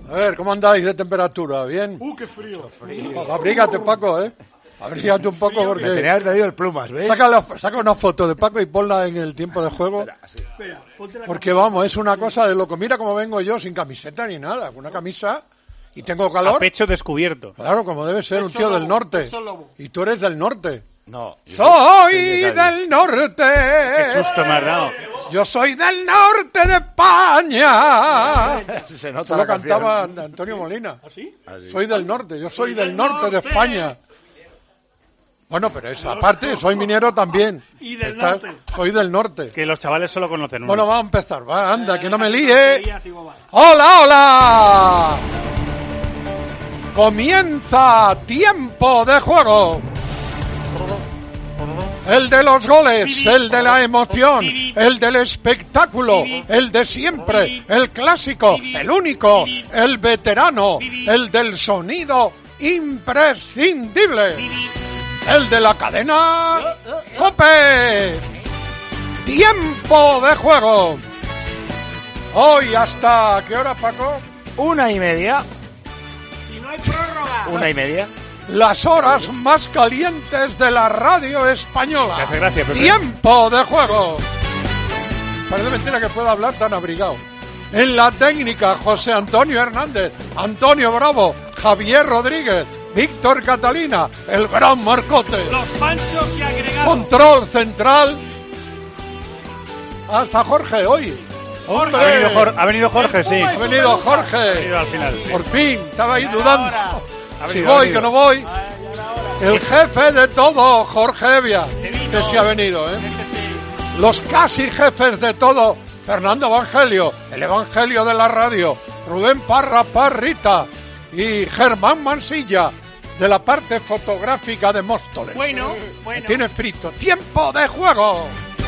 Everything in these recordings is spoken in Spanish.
A ver, ¿cómo andáis de temperatura? ¿Bien? ¡Qué frío! Abrígate, Paco, ¿eh? Abrígate un poco porque... Me tenía que haber traído el plumas, ¿ves? Saca una foto de Paco y ponla en el tiempo de juego. Espera, ponte la Porque vamos, es una cosa de loco. Mira cómo vengo yo sin camiseta ni nada. Con una camisa y tengo calor. A pecho descubierto. Claro, como debe ser un tío del norte. Y tú eres del norte. No. Soy del norte. Qué susto me has dado. Yo soy del norte de España. Se nota Esto la lo cantaba canción. Antonio Molina. ¿Así? Soy del norte, yo soy del norte de España. Bueno, pero esa aparte, soy minero también. Y del norte. Soy del norte. Que los chavales solo conocen uno. Bueno, vamos a empezar. Va, anda, que no me líe. Así va. ¡Hola, hola! Comienza tiempo de juego. El de los goles, el de la emoción, el del espectáculo, el de siempre, el clásico, el único, el veterano, el del sonido imprescindible, el de la cadena COPE. Tiempo de juego. Hoy hasta ¿qué hora, Paco? 1:30. Si no hay prórroga. 1:30. Las horas más calientes de la radio española. Me hace gracia, Pepe. Tiempo de juego. Parece mentira que pueda hablar tan abrigado. En la técnica, José Antonio Hernández, Antonio Bravo, Javier Rodríguez, Víctor Catalina, el gran Marcote. Los panchos y agregados. Control central. Hasta Jorge hoy. ¡Hombre! Ha venido Jorge, sí. Ha venido Ha Jorge. venido al final. Sí. Por fin, estaba ahí dudando. Ha Si venido, voy, ha venido. que no voy. El jefe de todo, Jorge Evia, que sí ha venido, ¿eh? Los casi jefes de todo, Fernando Evangelio, el Evangelio de la radio, Rubén Parra Parrita y Germán Mansilla, de la parte fotográfica de Móstoles. Bueno. Me tiene frito. ¡Tiempo de juego!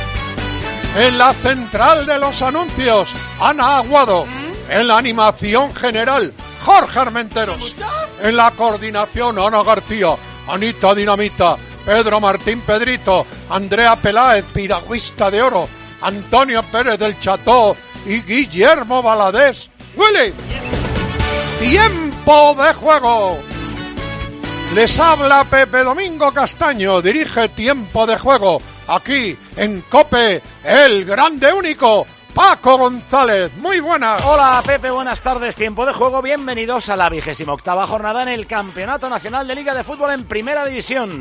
En la central de los anuncios, Ana Aguado. En la animación general, Jorge Armenteros. En la coordinación, Ana García, Anita Dinamita, Pedro Martín Pedrito, Andrea Peláez, piragüista de oro, Antonio Pérez del Cható y Guillermo Valadés. ¡Willy! ¡Tiempo de juego! Les habla Pepe Domingo Castaño, dirige Tiempo de Juego, aquí en COPE, el grande único, Paco González. Muy buenas. Hola Pepe, buenas tardes. Tiempo de juego. Bienvenidos a la 28ª jornada en el Campeonato Nacional de Liga de Fútbol en Primera División.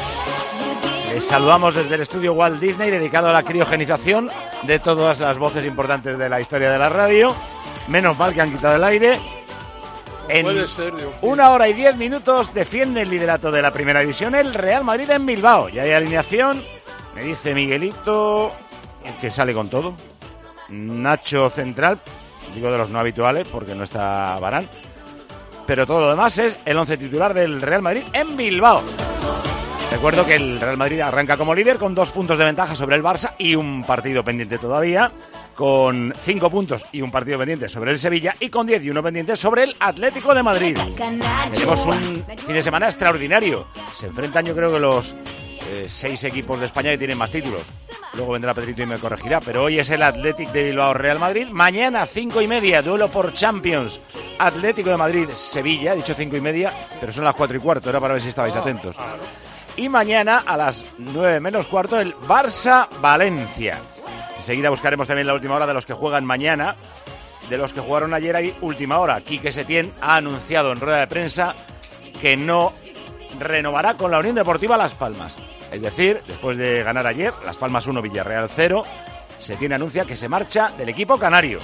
Les saludamos desde el estudio Walt Disney, dedicado a la criogenización de todas las voces importantes de la historia de la radio. Menos mal que han quitado el aire. En Puede ser, Dios mío. 1 hora y 10 minutos defiende el liderato de la Primera División el Real Madrid en Bilbao. Ya hay alineación. Me dice Miguelito, que sale con todo. Nacho central, digo de los no habituales porque no está Varane, pero todo lo demás es el 11 titular del Real Madrid en Bilbao. Recuerdo que el Real Madrid arranca como líder con 2 puntos de ventaja sobre el Barça y un partido pendiente todavía, con 5 puntos y un partido pendiente sobre el Sevilla y con 10 y uno pendiente sobre el Atlético de Madrid. Tenemos un fin de semana extraordinario. Se enfrentan, yo creo que los 6 equipos de España que tienen más títulos. Luego vendrá Pedrito y me corregirá, pero hoy es el Athletic de Bilbao Real Madrid. Mañana 5:30, duelo por Champions. Atlético de Madrid Sevilla, he dicho 5:30, pero son las 4:15, era para ver si estabais atentos. Y mañana a las 9 menos cuarto el Barça Valencia. Enseguida buscaremos también la última hora de los que juegan mañana. De los que jugaron ayer hay última hora. Quique Setién ha anunciado en rueda de prensa que no renovará con la Unión Deportiva Las Palmas. Es decir, después de ganar ayer, Las Palmas 1, Villarreal 0, Setién anuncia que se marcha del equipo canario.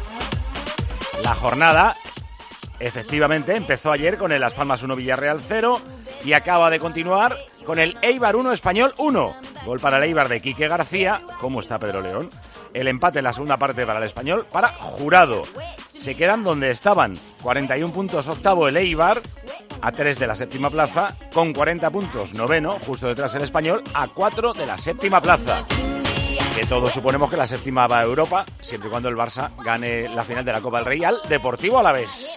La jornada, efectivamente, empezó ayer con el Las Palmas 1, Villarreal 0 y acaba de continuar con el Eibar 1, Español 1. Gol para el Eibar de Quique García. ¿Cómo está Pedro León? El empate en la segunda parte para el Español, para Jurado. Se quedan donde estaban. 41 puntos octavo el Eibar, a 3 de la séptima plaza, con 40 puntos noveno, justo detrás el Español, a 4 de la séptima plaza. Que todos suponemos que la séptima va a Europa, siempre y cuando el Barça gane la final de la Copa del Rey al Deportivo Alavés.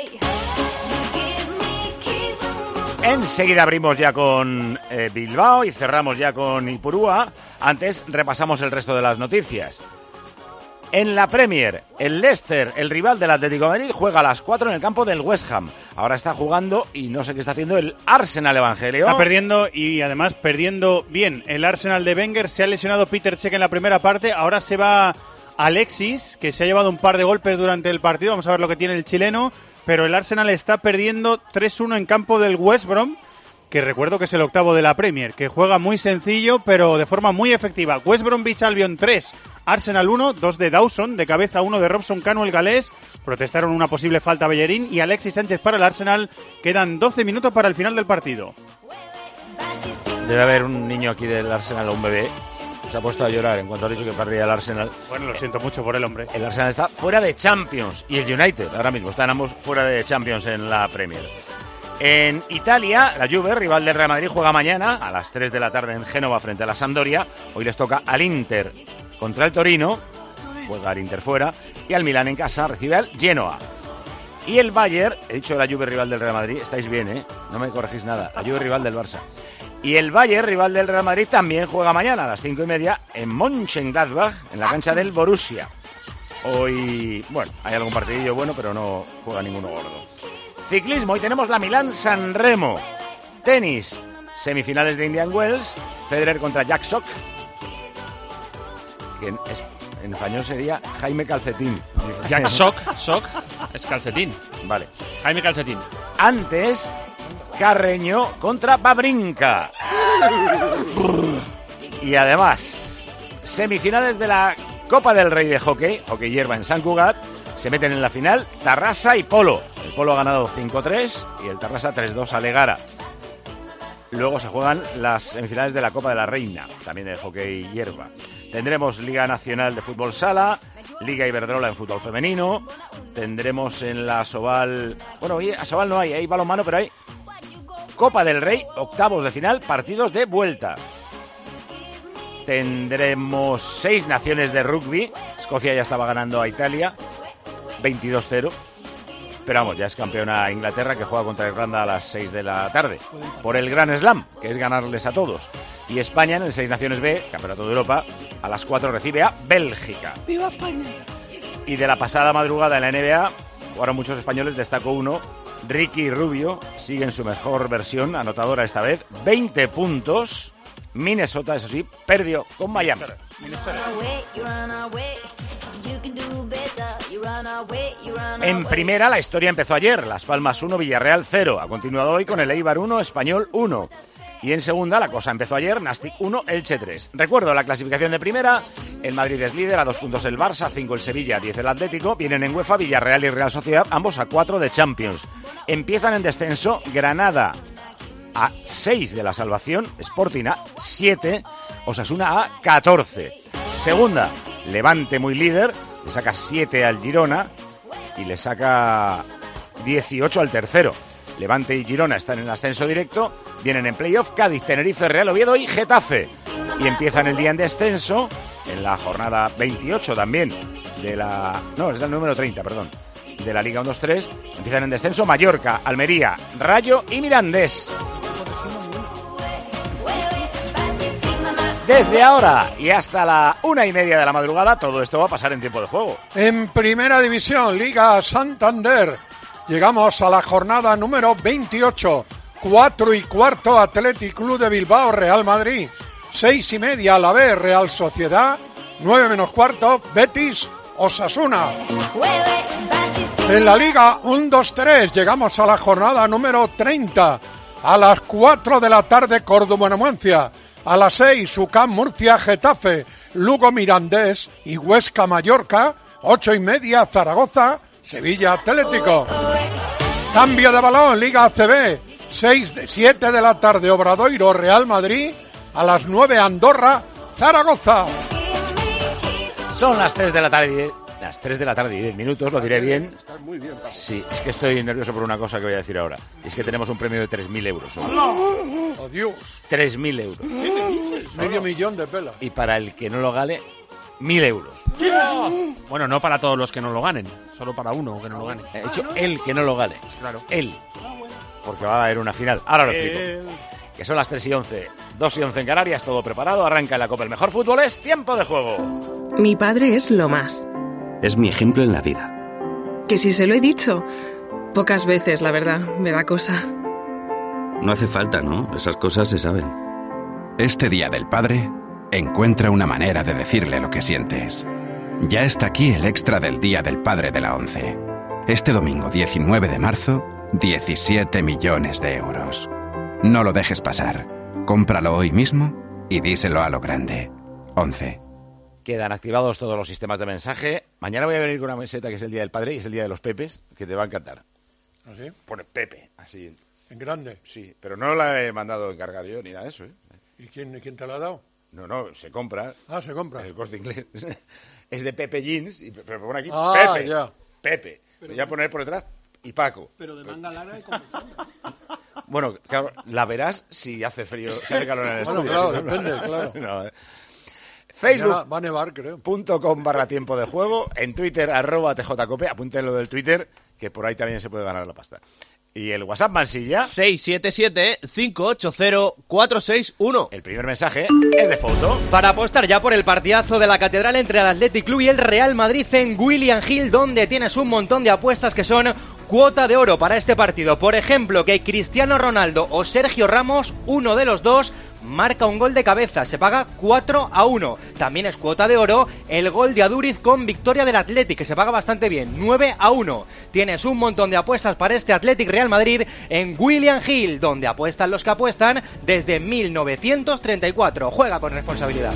Enseguida abrimos ya con Bilbao y cerramos ya con Ipurúa. Antes repasamos el resto de las noticias. En la Premier, el Leicester, el rival del Atlético de Madrid, juega a las 4 en el campo del West Ham. Ahora está jugando y no sé qué está haciendo el Arsenal, Evangelio. Está perdiendo y además perdiendo bien. El Arsenal de Wenger, se ha lesionado Peter Cech en la primera parte, ahora se va Alexis, que se ha llevado un par de golpes durante el partido, vamos a ver lo que tiene el chileno, pero el Arsenal está perdiendo 3-1 en campo del West Brom, que recuerdo que es el octavo de la Premier, que juega muy sencillo, pero de forma muy efectiva. West Bromwich Albion 3, Arsenal 1, 2 de Dawson, de cabeza 1 de Robson Canu, el galés. Protestaron una posible falta a Bellerín y Alexis Sánchez para el Arsenal. Quedan 12 minutos para el final del partido. Debe haber un niño aquí del Arsenal, un bebé. Se ha puesto a llorar en cuanto ha dicho que perdía el Arsenal. Bueno, lo siento mucho por el hombre. El Arsenal está fuera de Champions y el United ahora mismo están ambos fuera de Champions en la Premier. En Italia, la Juve, rival del Real Madrid, juega mañana a las 3 de la tarde en Génova frente a la Sampdoria. Hoy les toca al Inter contra el Torino, juega el Inter fuera, y al Milán en casa recibe al Genoa. Y el Bayern, he dicho la Juve rival del Real Madrid, estáis bien, no me corregís nada, la Juve rival del Barça. Y el Bayern, rival del Real Madrid, también juega mañana a las 5:30 en Mönchengladbach, en la cancha del Borussia. Hoy, bueno, hay algún partidillo bueno, pero no juega ninguno gordo. Ciclismo, hoy tenemos la Milán-San Remo. Tenis, semifinales de Indian Wells, Federer contra Jack Sock, que en español sería Jaime Calcetín. Jack Sock es calcetín. Vale. Jaime Calcetín. Antes, Carreño contra Babrinka. Y además, semifinales de la Copa del Rey de hockey hierba en Sant Cugat. Se meten en la final Tarrasa y Polo. El Polo ha ganado 5-3 y el Tarrasa 3-2 a Legara. Luego se juegan las semifinales de la Copa de la Reina, también de hockey hierba. Tendremos Liga Nacional de Fútbol Sala, Liga Iberdrola en fútbol femenino. Tendremos en la Asobal... Bueno, hoy Asobal no hay balonmano, pero hay Copa del Rey, octavos de final, partidos de vuelta. Tendremos 6 naciones de rugby. Escocia ya estaba ganando a Italia 22-0. Pero vamos, ya es campeona Inglaterra, que juega contra Irlanda a las 6 de la tarde. Por el Gran Slam, que es ganarles a todos. Y España en el 6 Naciones B, Campeonato de Europa, a las 4 recibe a Bélgica. ¡Viva España! Y de la pasada madrugada en la NBA, jugaron muchos españoles, destacó uno. Ricky Rubio sigue en su mejor versión, anotadora esta vez. 20 puntos. Minnesota, eso sí, perdió con Miami. En primera, la historia empezó ayer. Las Palmas 1, Villarreal 0. Ha continuado hoy con el Eibar 1, Español 1. Y en segunda, la cosa empezó ayer. Nastic 1, Elche 3. Recuerdo la clasificación de primera. El Madrid es líder, a 2 puntos el Barça, 5 el Sevilla, 10 el Atlético. Vienen en UEFA Villarreal y Real Sociedad, ambos a 4 de Champions. Empiezan en descenso Granada a 6 de la salvación, Sporting a 7, Osasuna a 14. Segunda, Levante muy líder, le saca 7 al Girona y le saca 18 al tercero. Levante y Girona están en ascenso directo, vienen en playoff Cádiz, Tenerife, Real Oviedo y Getafe. Y empiezan el día en descenso, en la jornada 28 también, de la... No, es el número 30, perdón. De la Liga 1-2-3, empiezan en descenso Mallorca, Almería, Rayo y Mirandés. Desde ahora y hasta la 1:30 de la madrugada, todo esto va a pasar en tiempo de juego. En Primera División, Liga Santander, llegamos a la jornada número 28. 4:15 Athletic Club de Bilbao, Real Madrid. 6:30 Alavés, Real Sociedad. 9:15 Betis, Osasuna. En la Liga 1-2-3 llegamos a la jornada número 30. A las 4 de la tarde, Córdoba-Numancia. A las 6, UCAM Murcia, Getafe, Lugo Mirandés y Huesca Mallorca. 8:30, Zaragoza, Sevilla Atlético. Cambio de balón, Liga ACB. 7 de la tarde, Obradoiro, Real Madrid. A las 9, Andorra, Zaragoza. Son las 3 de la tarde. Las 3 de la tarde y 10 minutos, lo diré bien. Estás muy bien, Pablo. Sí, es que estoy nervioso por una cosa que voy a decir ahora. Es que tenemos un premio de 3.000 euros. ¡Oh, Dios! 3.000 euros. ¿Qué me dices? Medio millón de pelas. Y para el que no lo gane, 1.000 euros. Bueno, no para todos los que no lo ganen, solo para uno que no lo gane. He dicho el que no lo gane. Claro. Él. Porque va a haber una final. Ahora lo explico. Que son las 3:11. 2:11 en Canarias, todo preparado. Arranca la Copa. El mejor fútbol es tiempo de juego. Mi padre es lo más. Es mi ejemplo en la vida. Que si se lo he dicho. Pocas veces, la verdad, me da cosa. No hace falta, ¿no? Esas cosas se saben. Este Día del Padre, encuentra una manera de decirle lo que sientes. Ya está aquí el extra del Día del Padre de la ONCE. Este domingo 19 de marzo, 17 millones de euros. No lo dejes pasar. Cómpralo hoy mismo y díselo a lo grande. 11. Quedan activados todos los sistemas de mensaje. Mañana voy a venir con una meseta que es el Día del Padre y es el Día de los Pepes, que te va a encantar. ¿Así? Pone Pepe, así. ¿En grande? Sí, pero no la he mandado a encargar yo ni nada de eso, ¿eh? ¿Y quién te la ha dado? No, se compra. Ah, se compra. El Corte Inglés. Es de Pepe Jeans, pero pone aquí Pepe. Ya. Pepe. Pero voy a poner por detrás y Paco. Pero de manga larga y con pezón. Bueno, claro, la verás si hace frío, si hace calor en el Bueno, estudio. claro, depende, claro. No, Facebook. Va a nevar, creo. .com/tiempo de juego. En Twitter, @tjcope. Apúntenlo del Twitter, que por ahí también se puede ganar la pasta. Y el WhatsApp Mansilla. 677-580-461. El primer mensaje es de foto. Para apostar ya por el partidazo de la Catedral entre el Athletic Club y el Real Madrid en William Hill, donde tienes un montón de apuestas que son cuota de oro para este partido. Por ejemplo, que Cristiano Ronaldo o Sergio Ramos, uno de los dos, marca un gol de cabeza, se paga 4-1. También es cuota de oro el gol de Aduriz con victoria del Athletic, que se paga bastante bien, 9-1. Tienes un montón de apuestas para este Athletic Real Madrid en William Hill, donde apuestan los que apuestan desde 1934. Juega con responsabilidad.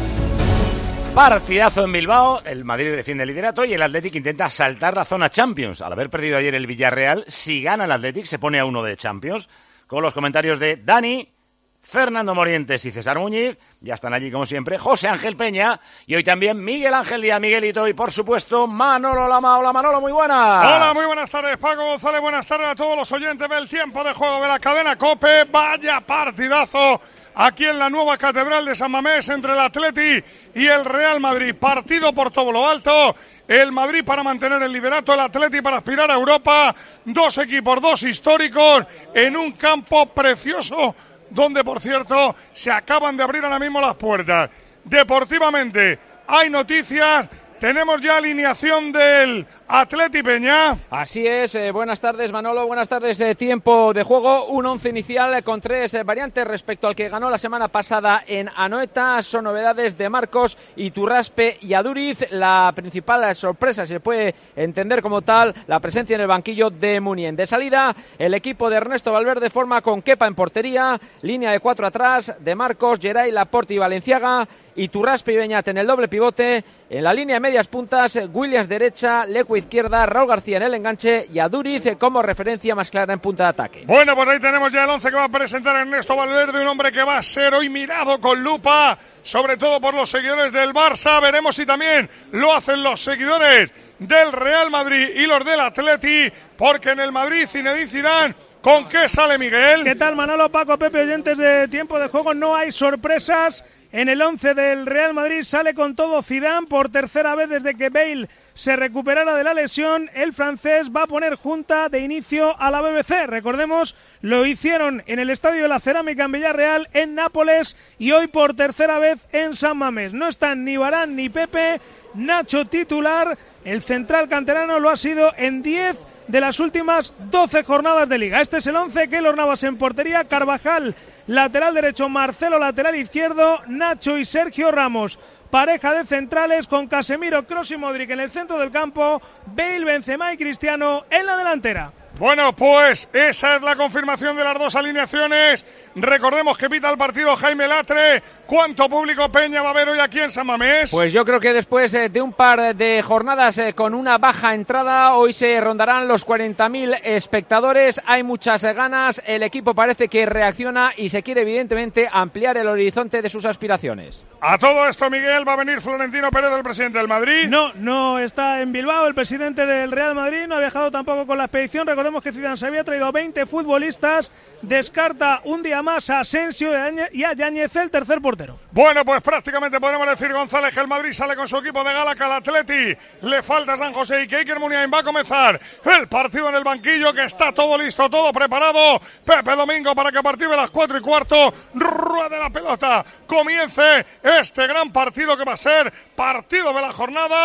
Partidazo en Bilbao, el Madrid defiende el liderato y el Athletic intenta saltar la zona Champions. Al haber perdido ayer el Villarreal, si gana el Athletic se pone a 1 de Champions. Con los comentarios de Dani, Fernando Morientes y César Muñiz, ya están allí como siempre, José Ángel Peña y hoy también Miguel Ángel Díaz, Miguelito y por supuesto Manolo Lama. Hola Manolo, muy buenas. Hola, muy buenas tardes Paco González, buenas tardes a todos los oyentes del tiempo de juego de la cadena COPE. Vaya partidazo aquí en la nueva Catedral de San Mamés entre el Atleti y el Real Madrid. Partido por todo lo alto. El Madrid para mantener el liderato, el Atleti para aspirar a Europa. Dos equipos, dos históricos en un campo precioso, donde, por cierto, se acaban de abrir ahora mismo las puertas. Deportivamente, hay noticias. Tenemos ya alineación del Atleti, Peña. Así es, buenas tardes Manolo, buenas tardes, tiempo de juego, un 11 inicial con 3 variantes respecto al que ganó la semana pasada en Anoeta. Son novedades de Marcos, Iturraspe y Aduriz. La principal sorpresa, si se puede entender como tal, la presencia en el banquillo de Munien. De salida, el equipo de Ernesto Valverde forma con Kepa en portería, línea de 4 atrás, de Marcos, Geray, Laporte y Valenciaga, Iturraspe y Beñat en el doble pivote. En la línea de medias puntas, Williams derecha, Leco izquierda, Raúl García en el enganche y Aduriz como referencia más clara en punta de ataque. Bueno, pues ahí tenemos ya el 11 que va a presentar Ernesto Valverde, un hombre que va a ser hoy mirado con lupa, sobre todo por los seguidores del Barça. Veremos si también lo hacen los seguidores del Real Madrid y los del Atleti, porque en el Madrid Zinedine Zidane, ¿con qué sale Miguel? ¿Qué tal Manolo, Paco, Pepe, oyentes de tiempo de juego? No hay sorpresas. En el 11 del Real Madrid sale con todo Zidane por tercera vez desde que Bale se recuperara de la lesión. El francés va a poner junta de inicio a la BBC. Recordemos, lo hicieron en el Estadio de la Cerámica en Villarreal, en Nápoles y hoy por tercera vez en San Mamés. No están ni Varane ni Pepe. Nacho titular, el central canterano lo ha sido en 10 de las últimas 12 jornadas de Liga. Este es el 11, Keylor Navas en portería, Carvajal lateral derecho, Marcelo lateral izquierdo, Nacho y Sergio Ramos pareja de centrales con Casemiro, Kroos y Modric en el centro del campo, Bale, Benzema y Cristiano en la delantera. Bueno, pues esa es la confirmación de las dos alineaciones. Recordemos que pita el partido Jaime Latre. ¿Cuánto público, Peña, va a haber hoy aquí en San Mamés? Pues yo creo que después de un par de jornadas con una baja entrada, hoy se rondarán los 40.000 espectadores. Hay muchas ganas, el equipo parece que reacciona y se quiere evidentemente ampliar el horizonte de sus aspiraciones. A todo esto, Miguel, ¿va a venir Florentino Pérez, el presidente del Madrid? No está en Bilbao el presidente del Real Madrid, no ha viajado tampoco con la expedición. Recordemos que Zidane se había traído a 20 futbolistas, descarta un día más a Asensio y a Yáñez, el tercer portero. Bueno, pues prácticamente podemos decir, González, que el Madrid sale con su equipo de gala, que al Atleti le falta San José y que Iker Muniain va a comenzar el partido en el banquillo, que está todo listo, todo preparado. Pepe Domingo para que a partir de las 4:15 ruede la pelota, comience este gran partido que va a ser partido de la jornada.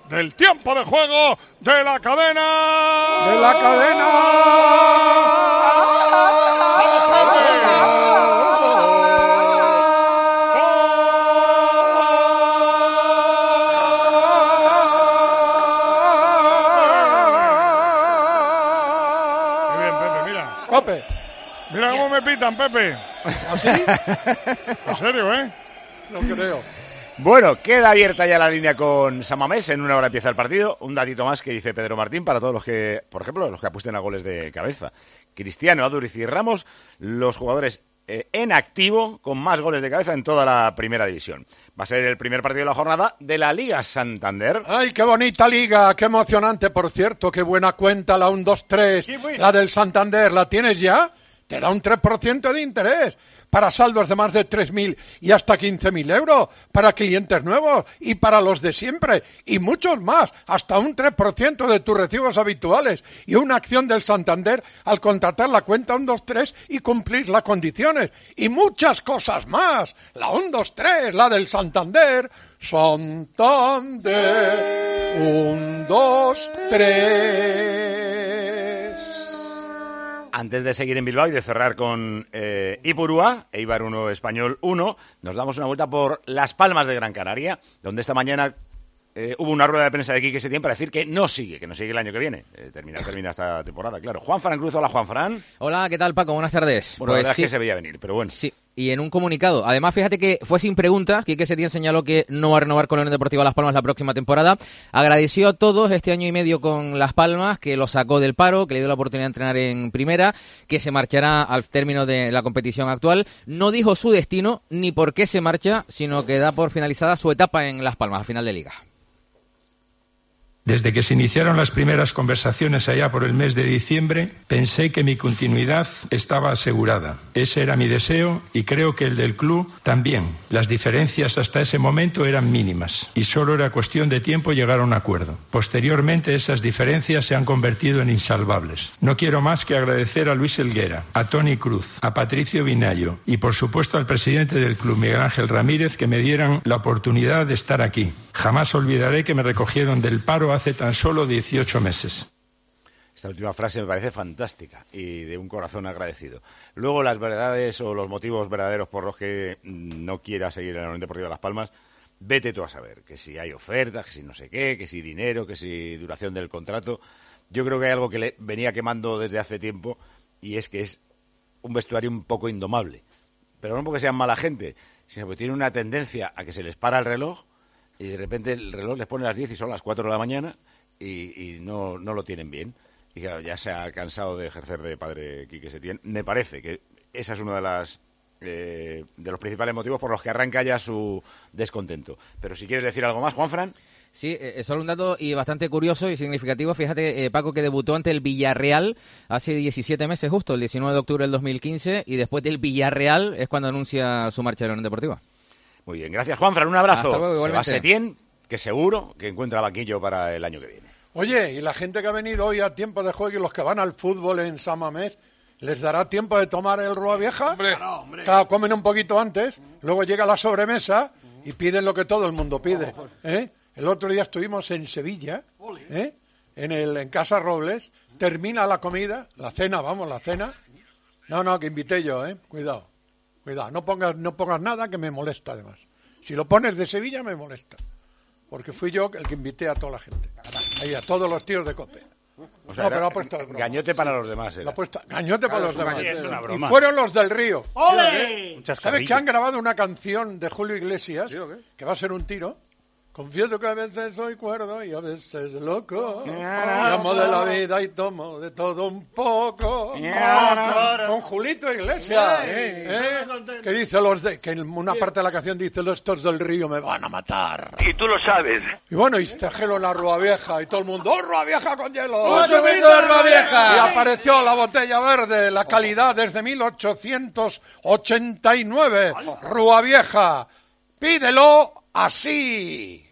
del tiempo de juego de la cadena. ¡De la cadena! Pepe. Mira cómo me pitan, Pepe. ¿Así? ¿En serio, No creo. Bueno, queda abierta ya la línea con San Mamés. En una hora empieza el partido. Un datito más que dice Pedro Martín para todos los que, por ejemplo, los que apuesten a goles de cabeza. Cristiano, Aduriz y Ramos, los jugadores en activo con más goles de cabeza en toda la primera división. Va a ser el primer partido de la jornada de la Liga Santander. ¡Ay, qué bonita liga! ¡Qué emocionante, por cierto! ¡Qué buena cuenta la 1-2-3! Sí, la del Santander, ¿la tienes ya? Te da un 3% de interés para saldos de más de 3.000 y hasta 15.000 euros, para clientes nuevos y para los de siempre, y muchos más, hasta un 3% de tus recibos habituales, y una acción del Santander al contratar la cuenta 123 y cumplir las condiciones, y muchas cosas más. La 123, la del Santander, Santander, 123. Antes de seguir en Bilbao y de cerrar con Ipurúa, Eibar 1, Español 1, nos damos una vuelta por Las Palmas de Gran Canaria, donde esta mañana hubo una rueda de prensa de Quique Setién para decir que no sigue el año que viene. Termina esta temporada, claro. Juan Fran Cruz, hola Juan Fran. Hola, ¿qué tal, Paco? Buenas tardes. Bueno, pues la verdad es que se veía venir, pero bueno. Sí. Y en un comunicado, además fíjate que fue sin preguntas, Quique Setién señaló que no va a renovar con la Unión Deportiva Las Palmas la próxima temporada. Agradeció a todos este año y medio con Las Palmas, que lo sacó del paro, que le dio la oportunidad de entrenar en primera, que se marchará al término de la competición actual. No dijo su destino ni por qué se marcha, sino que da por finalizada su etapa en Las Palmas, al final de liga. Desde que se iniciaron las primeras conversaciones allá por el mes de diciembre, pensé que mi continuidad estaba asegurada. Ese era mi deseo y creo que el del club también. Las diferencias hasta ese momento eran mínimas y solo era cuestión de tiempo llegar a un acuerdo. Posteriormente esas diferencias se han convertido en insalvables. No quiero más que agradecer a Luis Helguera, a Toni Cruz, a Patricio Vinayo y por supuesto al presidente del club, Miguel Ángel Ramírez, que me dieran la oportunidad de estar aquí. Jamás olvidaré que me recogieron del paro hace tan solo 18 meses. Esta última frase me parece fantástica y de un corazón agradecido. Luego las verdades o los motivos verdaderos por los que no quiera seguir en la Unión Deportiva de Las Palmas, vete tú a saber. Que si hay ofertas, que si no sé qué, que si dinero, que si duración del contrato. Yo creo que hay algo que le venía quemando desde hace tiempo y es que es un vestuario un poco indomable. Pero no porque sean mala gente, sino porque tiene una tendencia a que se les para el reloj y de repente el reloj les pone las 10 y son las 4 de la mañana y no lo tienen bien. Y claro, ya se ha cansado de ejercer de padre Quique Setién. Me parece que esa es uno de los principales motivos por los que arranca ya su descontento. Pero si quieres decir algo más, Juanfran. Sí, solo un dato y bastante curioso y significativo. Fíjate, Paco, que debutó ante el Villarreal hace 17 meses justo, el 19 de octubre del 2015, y después del Villarreal es cuando anuncia su marcha de la Unión Deportiva. Muy bien, gracias Juanfran, un abrazo. Hasta luego, igualmente. Se va Setién, que seguro que encuentra banquillo para el año que viene. Oye, y la gente que ha venido hoy a tiempo de juego y los que van al fútbol en San Mamés, ¿les dará tiempo de tomar el Rúa Vieja? Hombre. Claro, comen un poquito antes, luego llega la sobremesa y piden lo que todo el mundo pide. El otro día estuvimos en Sevilla, en Casa Robles, termina la comida, la cena. No, que invité yo, cuidado, no pongas nada que me molesta además. Si lo pones de Sevilla me molesta, porque fui yo el que invité a toda la gente, ahí a todos los tíos de COPE. O sea, pero ha puesto gañote para los demás. Gañote para los demás. Es una broma. Y fueron los del Río. ¡Ole! ¿Sabes que han grabado una canción de Julio Iglesias que va a ser un tiro? Confieso que a veces soy cuerdo y a veces loco. Llamo de la vida y tomo de todo un poco. Con Julito Iglesias. Que dice que en una parte de la canción dice: estos del Río me van a matar. Y tú lo sabes. Y bueno, y trajeron la Rúa Vieja y todo el mundo: ¡oh, Rúa Vieja con hielo! ¡Un chupito de Rúa Vieja! Y apareció la botella verde, la calidad desde 1889. Rúa Vieja, pídelo así.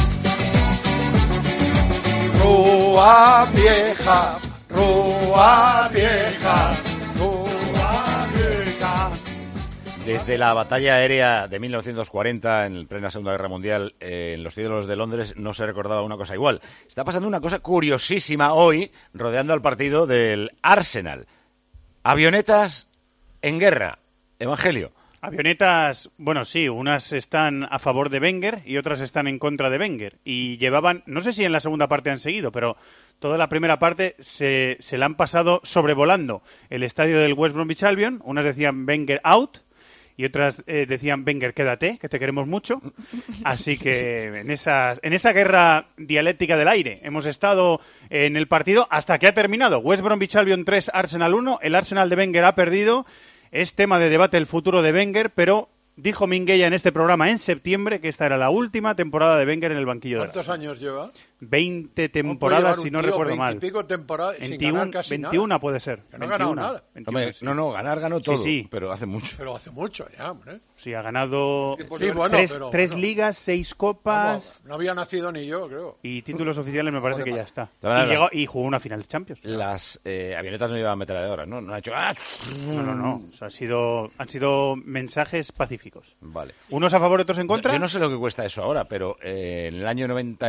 Rúa Vieja, Rúa Vieja, Rúa Vieja. Desde la batalla aérea de 1940, en plena Segunda Guerra Mundial, en los cielos de Londres, no se recordaba una cosa igual. Está pasando una cosa curiosísima hoy, rodeando al partido del Arsenal. Avionetas en guerra. Evangelio. Avionetas, bueno, sí, unas están a favor de Wenger y otras están en contra de Wenger. Y llevaban, no sé si en la segunda parte han seguido, pero toda la primera parte se la han pasado sobrevolando el estadio del West Bromwich Albion. Unas decían Wenger out y otras decían Wenger quédate, que te queremos mucho. Así que en esa guerra dialéctica del aire hemos estado en el partido hasta que ha terminado. West Bromwich Albion 3, Arsenal 1. El Arsenal de Wenger ha perdido. Es tema de debate el futuro de Wenger, pero dijo Minguella en este programa en septiembre que esta era la última temporada de Wenger en el banquillo. ¿Cuántos años lleva? 20 temporadas, si no recuerdo mal. 20 y pico temporadas 21, casi 21 nada. Puede ser. Que no ha ganado nada. 21, Hombre, no, ganar ganó todo, sí. pero hace mucho. Pero hace mucho ya, hombre. Sí, ha ganado Sí, bueno, tres ligas, 6 copas. Vamos, no había nacido ni yo, creo. Y títulos oficiales me parece que ya está. Y jugó una final de Champions. Las avionetas no llevaban metralladoras, ¿no? No ha hecho... No. O sea, han sido mensajes pacíficos. Vale. ¿Unos a favor, otros en contra? Yo no sé lo que cuesta eso ahora, pero en el año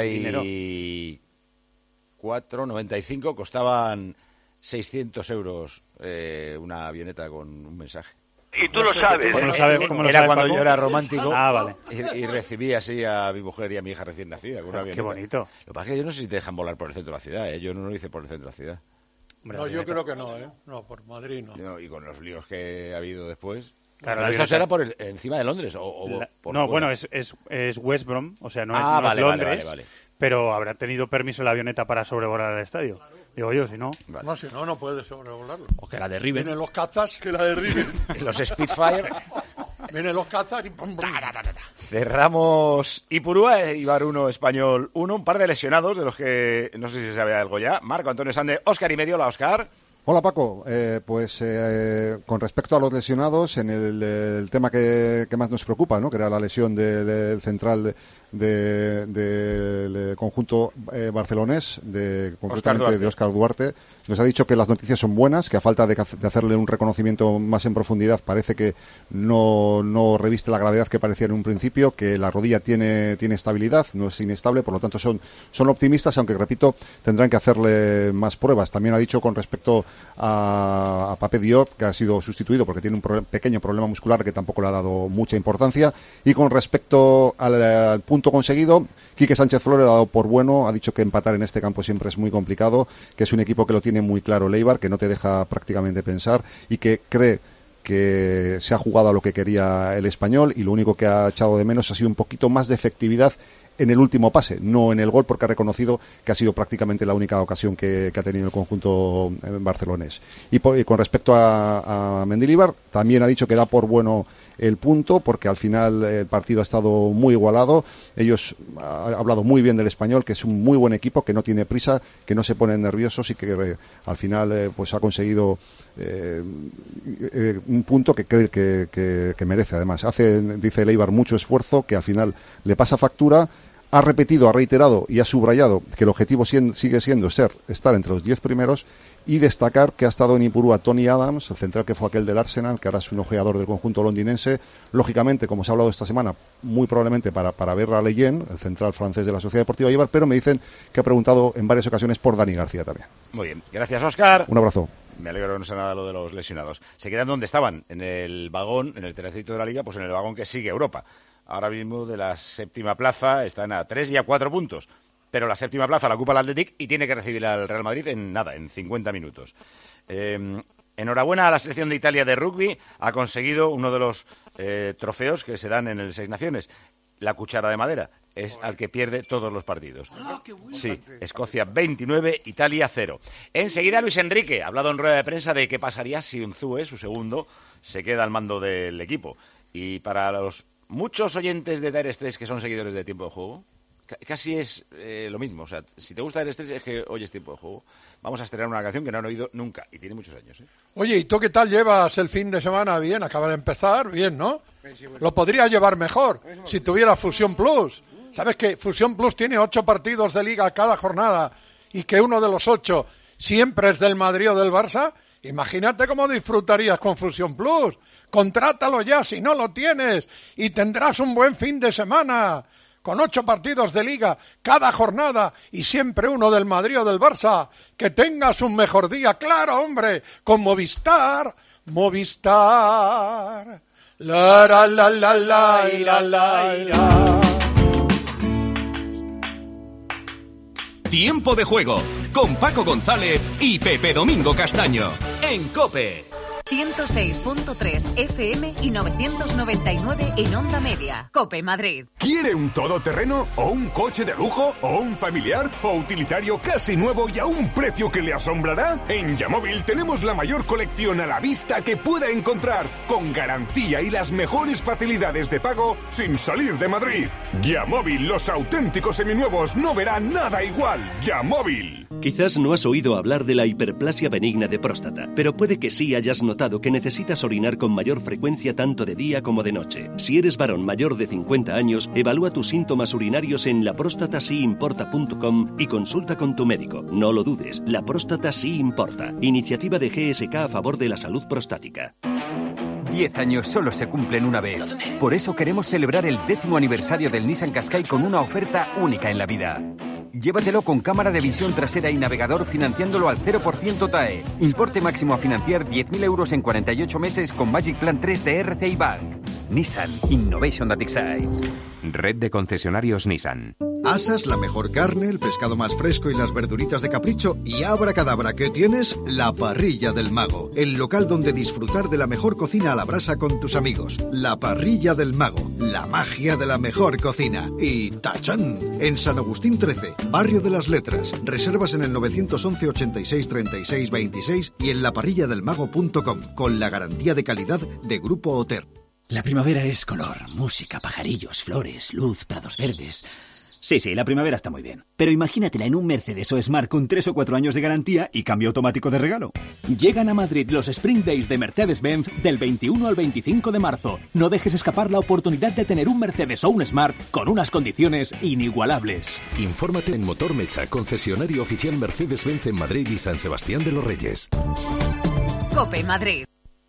94, 95 costaban 600 euros una avioneta con un mensaje. Y tú lo sabes. Era cuando yo era romántico. Ah, vale. Y recibí así a mi mujer y a mi hija recién nacida con una avioneta. Qué bonito. Lo que pasa es que yo no sé si te dejan volar por el centro de la ciudad, ¿eh? Yo no lo hice por el centro de la ciudad. No, yo creo que no, ¿eh? No, por Madrid no. Y con los líos que ha habido después... Claro, ¿esto será por encima de Londres o por no, fuera? bueno, es West Brom, o sea, no vale, es Londres, vale. Pero habrá tenido permiso la avioneta para sobrevolar el estadio. Digo yo, si no... Vale. No, si no puede sobrevolarlo. O que la derriben. Vienen los cazas, que la derriben. Los Spitfire. Vienen los cazas y... pum, pum. Cerramos Ipurúa, Eibar 1, Español 1. Un par de lesionados, de los que no sé si se sabe algo ya. Marco Antonio Sande, Óscar y medio. Hola, Óscar. Hola Paco, con respecto a los lesionados, en el tema que más nos preocupa, ¿no? Que era la lesión del central del conjunto barcelonés, concretamente de Óscar Duarte, nos ha dicho que las noticias son buenas, que a falta de hacerle un reconocimiento más en profundidad parece que no reviste la gravedad que parecía en un principio, que la rodilla tiene estabilidad, no es inestable, por lo tanto son optimistas, aunque repito, tendrán que hacerle más pruebas. También ha dicho con respecto a Pape Diop, que ha sido sustituido porque tiene un pequeño problema muscular que tampoco le ha dado mucha importancia, y con respecto al punto conseguido, Quique Sánchez Flores ha dado por bueno, ha dicho que empatar en este campo siempre es muy complicado, que es un equipo que lo tiene muy claro el Eibar, que no te deja prácticamente pensar y que cree que se ha jugado a lo que quería el Español, y lo único que ha echado de menos ha sido un poquito más de efectividad en el último pase, no en el gol, porque ha reconocido que ha sido prácticamente la única ocasión que ha tenido el conjunto barcelonés. Y con respecto a Mendilibar, también ha dicho que da por bueno el punto, porque al final el partido ha estado muy igualado. Ellos han hablado muy bien del Español, que es un muy buen equipo, que no tiene prisa, que no se ponen nerviosos y que al final pues ha conseguido un punto que cree que merece. Además, dice el Eibar, mucho esfuerzo, que al final le pasa factura. Ha repetido, ha reiterado y ha subrayado que el objetivo sigue siendo estar entre los 10 primeros, y destacar que ha estado en Ipurúa Tony Adams, el central que fue aquel del Arsenal, que ahora es un ojeador del conjunto londinense. Lógicamente, como se ha hablado esta semana, muy probablemente para ver a Leyen, el central francés de la Sociedad Deportiva Eibar, pero me dicen que ha preguntado en varias ocasiones por Dani García también. Muy bien, gracias Óscar. Un abrazo. Me alegro que no sea nada lo de los lesionados. Se quedan donde estaban, en el vagón, en el tercerito de la Liga, pues en el vagón que sigue Europa. Ahora mismo de la séptima plaza están a 3 y a 4 puntos. Pero la séptima plaza la ocupa el Athletic y tiene que recibir al Real Madrid en 50 minutos. Enhorabuena a la selección de Italia de rugby. Ha conseguido uno de los trofeos que se dan en el Seis Naciones. La cuchara de madera. Es al que pierde todos los partidos. Sí, Escocia 29, Italia 0. Enseguida Luis Enrique ha hablado en rueda de prensa de qué pasaría si Unzúe, su segundo, se queda al mando del equipo. Y para los muchos oyentes de Dire Straits que son seguidores de Tiempo de Juego, casi es lo mismo. O sea, si te gusta Dire Straits es que oyes Tiempo de Juego. Vamos a estrenar una canción que no han oído nunca y tiene muchos años. Oye, ¿y tú qué tal llevas el fin de semana? Bien, acaba de empezar, bien, ¿no? Lo podría llevar mejor si tuviera Fusión Plus. ¿Sabes que Fusión Plus tiene 8 partidos de Liga cada jornada y que uno de los 8 siempre es del Madrid o del Barça? Imagínate cómo disfrutarías con Fusión Plus. Contrátalo ya si no lo tienes y tendrás un buen fin de semana. Con 8 partidos de Liga cada jornada y siempre uno del Madrid o del Barça. Que tengas un mejor día, claro, hombre, con Movistar. Movistar. La la la la la la la la. Tiempo de juego con Paco González y Pepe Domingo Castaño en COPE. 106.3 FM y 999 en onda media. COPE Madrid. ¿Quiere un todoterreno o un coche de lujo o un familiar o utilitario casi nuevo y a un precio que le asombrará? En Yamóvil tenemos la mayor colección a la vista que pueda encontrar, con garantía y las mejores facilidades de pago sin salir de Madrid. Yamóvil, los auténticos seminuevos no verán nada igual. Yamóvil. Quizás no has oído hablar de la hiperplasia benigna de próstata, pero puede que sí hayas notado que necesitas orinar con mayor frecuencia tanto de día como de noche. Si eres varón mayor de 50 años, evalúa tus síntomas urinarios en laprostatasíimporta.com y consulta con tu médico. No lo dudes, la próstata sí importa. Iniciativa de GSK a favor de la salud prostática. 10 años solo se cumplen una vez. Por eso queremos celebrar el 10º aniversario del Nissan Qashqai con una oferta única en la vida. Llévatelo con cámara de visión trasera y navegador financiándolo al 0% TAE. Importe máximo a financiar 10.000 euros en 48 meses con Magic Plan 3 de RCI Bank. Nissan Innovation that excites. Red de concesionarios Nissan. Asas, la mejor carne, el pescado más fresco y las verduritas de capricho. Y abracadabra, ¿qué tienes? La Parrilla del Mago. El local donde disfrutar de la mejor cocina a la brasa con tus amigos. La Parrilla del Mago. La magia de la mejor cocina. Y ¡tachán! En San Agustín 13, Barrio de las Letras. Reservas en el 911 86 36 26 y en laparrilladelmago.com. Con la garantía de calidad de Grupo Oter. La primavera es color, música, pajarillos, flores, luz, prados verdes. Sí, la primavera está muy bien. Pero imagínatela en un Mercedes o Smart con 3 o 4 años de garantía y cambio automático de regalo. Llegan a Madrid los Spring Days de Mercedes-Benz del 21 al 25 de marzo. No dejes escapar la oportunidad de tener un Mercedes o un Smart con unas condiciones inigualables. Infórmate en Motor Mecha, concesionario oficial Mercedes-Benz en Madrid y San Sebastián de los Reyes. COPE Madrid.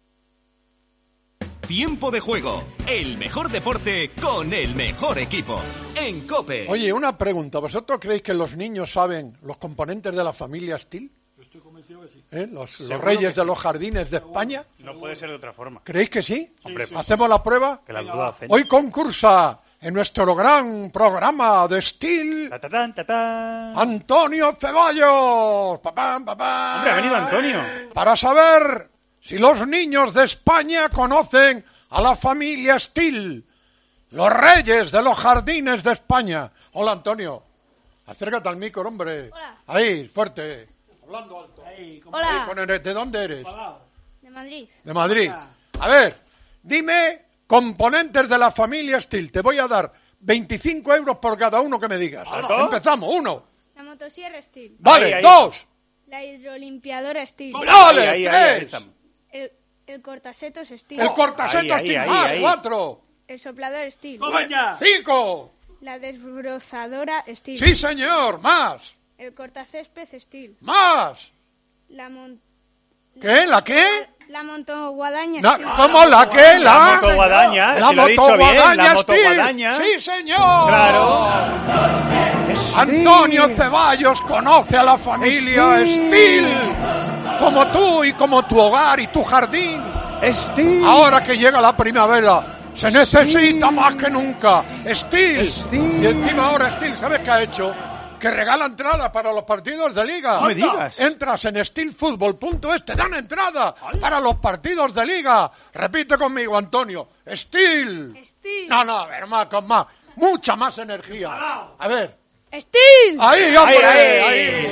Tiempo de juego, el mejor deporte con el mejor equipo, en COPE. Oye, una pregunta, ¿vosotros creéis que los niños saben los componentes de la familia Steel? Yo estoy convencido que sí. Los reyes de los jardines de España. No puede ser de otra forma. ¿Creéis que sí? Hombre, ¿hacemos la prueba? Que la duda hace. Hoy concursa en nuestro gran programa de Steel Antonio Ceballos. Hombre, ha venido Antonio. Para saber si los niños de España conocen a la familia Steel, los reyes de los jardines de España. Hola, Antonio. Acércate al micro, hombre. Hola. Ahí, fuerte. Hablando alto. Hola. ¿De dónde eres? De Madrid. De Madrid. A ver, dime componentes de la familia Steel. Te voy a dar 25 euros por cada uno que me digas. ¿Alto? Empezamos. 1. La motosierra Steel. Vale, ahí. 2. La hidrolimpiadora Steel. Vale, 3. El cortasetos Steel. El cortasetos Steel. 4. El soplador Steel. 5. La desbrozadora Steel. Sí, señor. Más. El cortacésped Steel. Más. ¿Qué? ¿La qué? La motoguadaña No, Steel. ¿cómo la qué? La motoguadaña. La si lo he dicho bien, la motoguadaña. Sí, señor. Claro. Antonio Ceballos conoce a la familia Steel. Como tú y como tu hogar y tu jardín. Steel. Ahora que llega la primavera, se necesita más que nunca. Steel. Y encima ahora Steel, ¿sabes qué ha hecho? Que regala entrada para los partidos de Liga. No me digas. Entras en steelfutbol.es, te dan entrada para los partidos de Liga. Repite conmigo, Antonio. Steel. No, a ver, más, con más. Mucha más energía. A ver. Steel. Ahí, hombre. Ahí.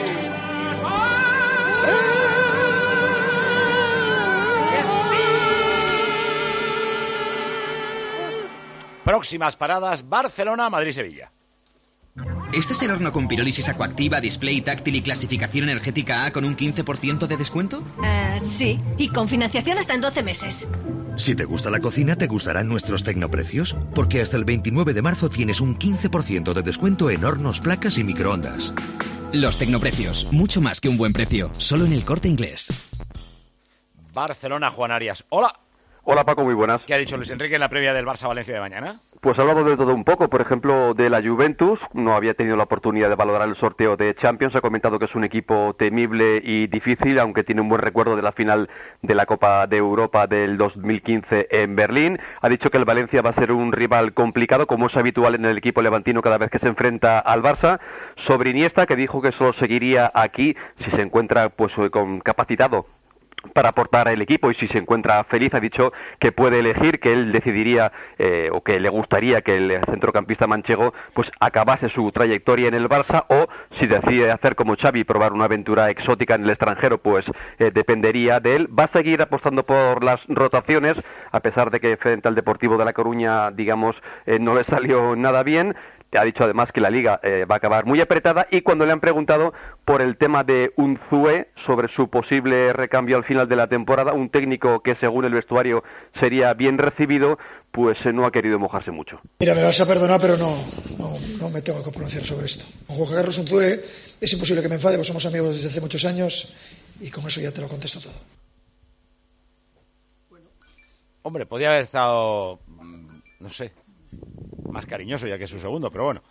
Próximas paradas: Barcelona, Madrid, Sevilla. ¿Este es el horno con pirólisis acuactiva, display táctil y clasificación energética A con un 15% de descuento? Sí, y con financiación hasta en 12 meses. Si te gusta la cocina, te gustarán nuestros tecnoprecios, porque hasta el 29 de marzo tienes un 15% de descuento en hornos, placas y microondas. Los tecnoprecios, mucho más que un buen precio, solo en El Corte Inglés. Barcelona, Juan Arias. Hola. Hola Paco, muy buenas. ¿Qué ha dicho Luis Enrique en la previa del Barça-Valencia de mañana? Pues ha hablado de todo un poco, por ejemplo, de la Juventus, no había tenido la oportunidad de valorar el sorteo de Champions, ha comentado que es un equipo temible y difícil, aunque tiene un buen recuerdo de la final de la Copa de Europa del 2015 en Berlín. Ha dicho que el Valencia va a ser un rival complicado, como es habitual en el equipo levantino cada vez que se enfrenta al Barça. Sobre Iniesta, que dijo que solo seguiría aquí si se encuentra pues capacitado para aportar el equipo y si se encuentra feliz, ha dicho que puede elegir, que él decidiría o que le gustaría que el centrocampista manchego pues acabase su trayectoria en el Barça, o si decide hacer como Xavi, probar una aventura exótica en el extranjero, pues dependería de él. Va a seguir apostando por las rotaciones, a pesar de que frente al Deportivo de La Coruña, digamos, no le salió nada bien. Ha dicho además que la Liga va a acabar muy apretada, y cuando le han preguntado por el tema de Unzué, sobre su posible recambio al final de la temporada, un técnico que según el vestuario sería bien recibido, pues no ha querido mojarse mucho. Mira, me vas a perdonar, pero no me tengo que pronunciar sobre esto. Con Jorge Carlos Unzué es imposible que me enfade, porque somos amigos desde hace muchos años y con eso ya te lo contesto todo. Hombre, podía haber estado, no sé, más cariñoso ya que es su segundo, pero bueno,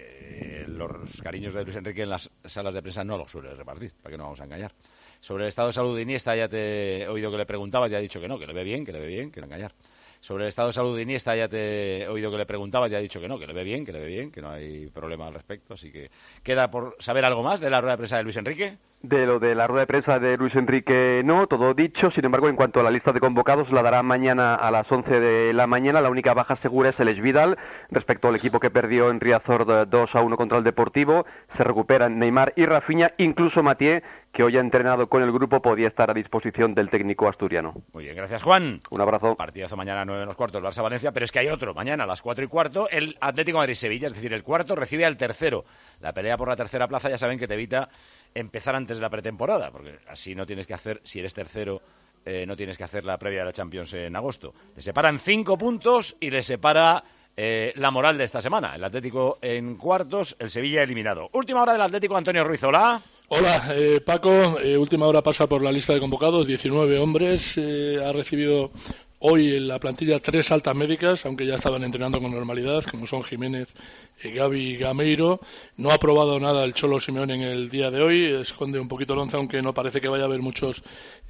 los cariños de Luis Enrique en las salas de prensa no los suele repartir, para que no vamos a engañar. Sobre el estado de salud de Iniesta ya te he oído que le preguntabas, ya ha dicho que no, que le ve bien, que no engañar. Sobre el estado de salud de Iniesta ya te he oído que le preguntabas, ya ha dicho que no, que le ve bien, que no hay problema al respecto, así que queda por saber algo más de la rueda de prensa de Luis Enrique. De lo de la rueda de prensa de Luis Enrique no, todo dicho. Sin embargo, en cuanto a la lista de convocados, la dará mañana a las 11 de la mañana. La única baja segura es el Esvidal, respecto al equipo que perdió en Riazor 2-1 contra el Deportivo. Se recuperan Neymar y Rafinha, incluso Mathieu, que hoy ha entrenado con el grupo, podía estar a disposición del técnico asturiano. Muy bien, gracias Juan. Un abrazo. Partidazo mañana a 9:15, el Barça-Valencia, pero es que hay otro, mañana a las 4:15, el Atlético de Madrid-Sevilla, es decir, el cuarto recibe al tercero. La pelea por la tercera plaza ya saben que te evita empezar antes de la pretemporada, porque así no tienes que hacer, si eres tercero, no tienes que hacer la previa de la Champions en agosto. Le separan 5 puntos y le separa la moral de esta semana. El Atlético en cuartos, el Sevilla eliminado. Última hora del Atlético, Antonio Ruiz, hola. Hola, Paco, última hora pasa por la lista de convocados, 19 hombres, ha recibido hoy en la plantilla 3 altas médicas, aunque ya estaban entrenando con normalidad, como son Jiménez, Gavi y Gameiro. No ha probado nada el Cholo Simeone en el día de hoy, esconde un poquito el once, aunque no parece que vaya a haber muchos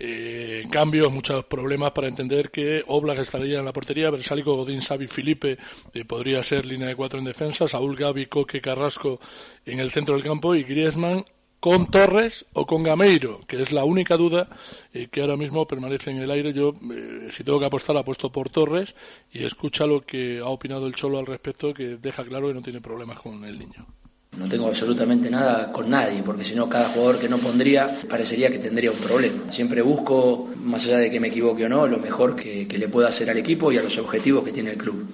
cambios, muchos problemas para entender que Oblak estaría en la portería, Bersálico, Godín, Xavi, Felipe, podría ser línea de 4 en defensa, Saúl, Gavi, Coque, Carrasco en el centro del campo y Griezmann con Torres o con Gameiro, que es la única duda que ahora mismo permanece en el aire. Yo, si tengo que apostar, apuesto por Torres, y escucha lo que ha opinado el Cholo al respecto, que deja claro que no tiene problemas con el niño. No tengo absolutamente nada con nadie, porque si no, cada jugador que no pondría parecería que tendría un problema. Siempre busco, más allá de que me equivoque o no, lo mejor que le pueda hacer al equipo y a los objetivos que tiene el club.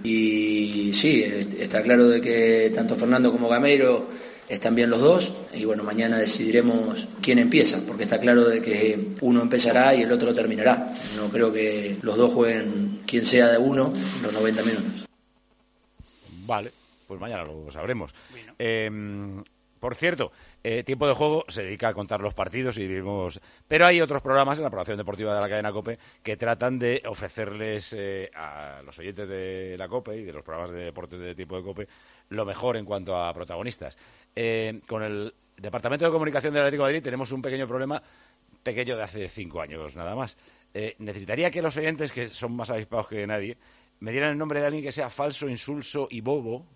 Y sí, está claro de que tanto Fernando como Gameiro están bien los dos, y bueno, mañana decidiremos quién empieza, porque está claro de que uno empezará y el otro terminará. No creo que los dos jueguen quien sea de uno los 90 minutos. Vale, pues mañana lo sabremos. Por cierto, Tiempo de Juego se dedica a contar los partidos y vimos, pero hay otros programas en la programación deportiva de la cadena COPE que tratan de ofrecerles a los oyentes de la COPE y de los programas de deportes de Tiempo de COPE lo mejor en cuanto a protagonistas. Con el Departamento de Comunicación del Atlético de Madrid tenemos un pequeño problema, pequeño de hace 5 años nada más. Necesitaría que los oyentes, que son más avispados que nadie, me dieran el nombre de alguien que sea falso, insulso y bobo,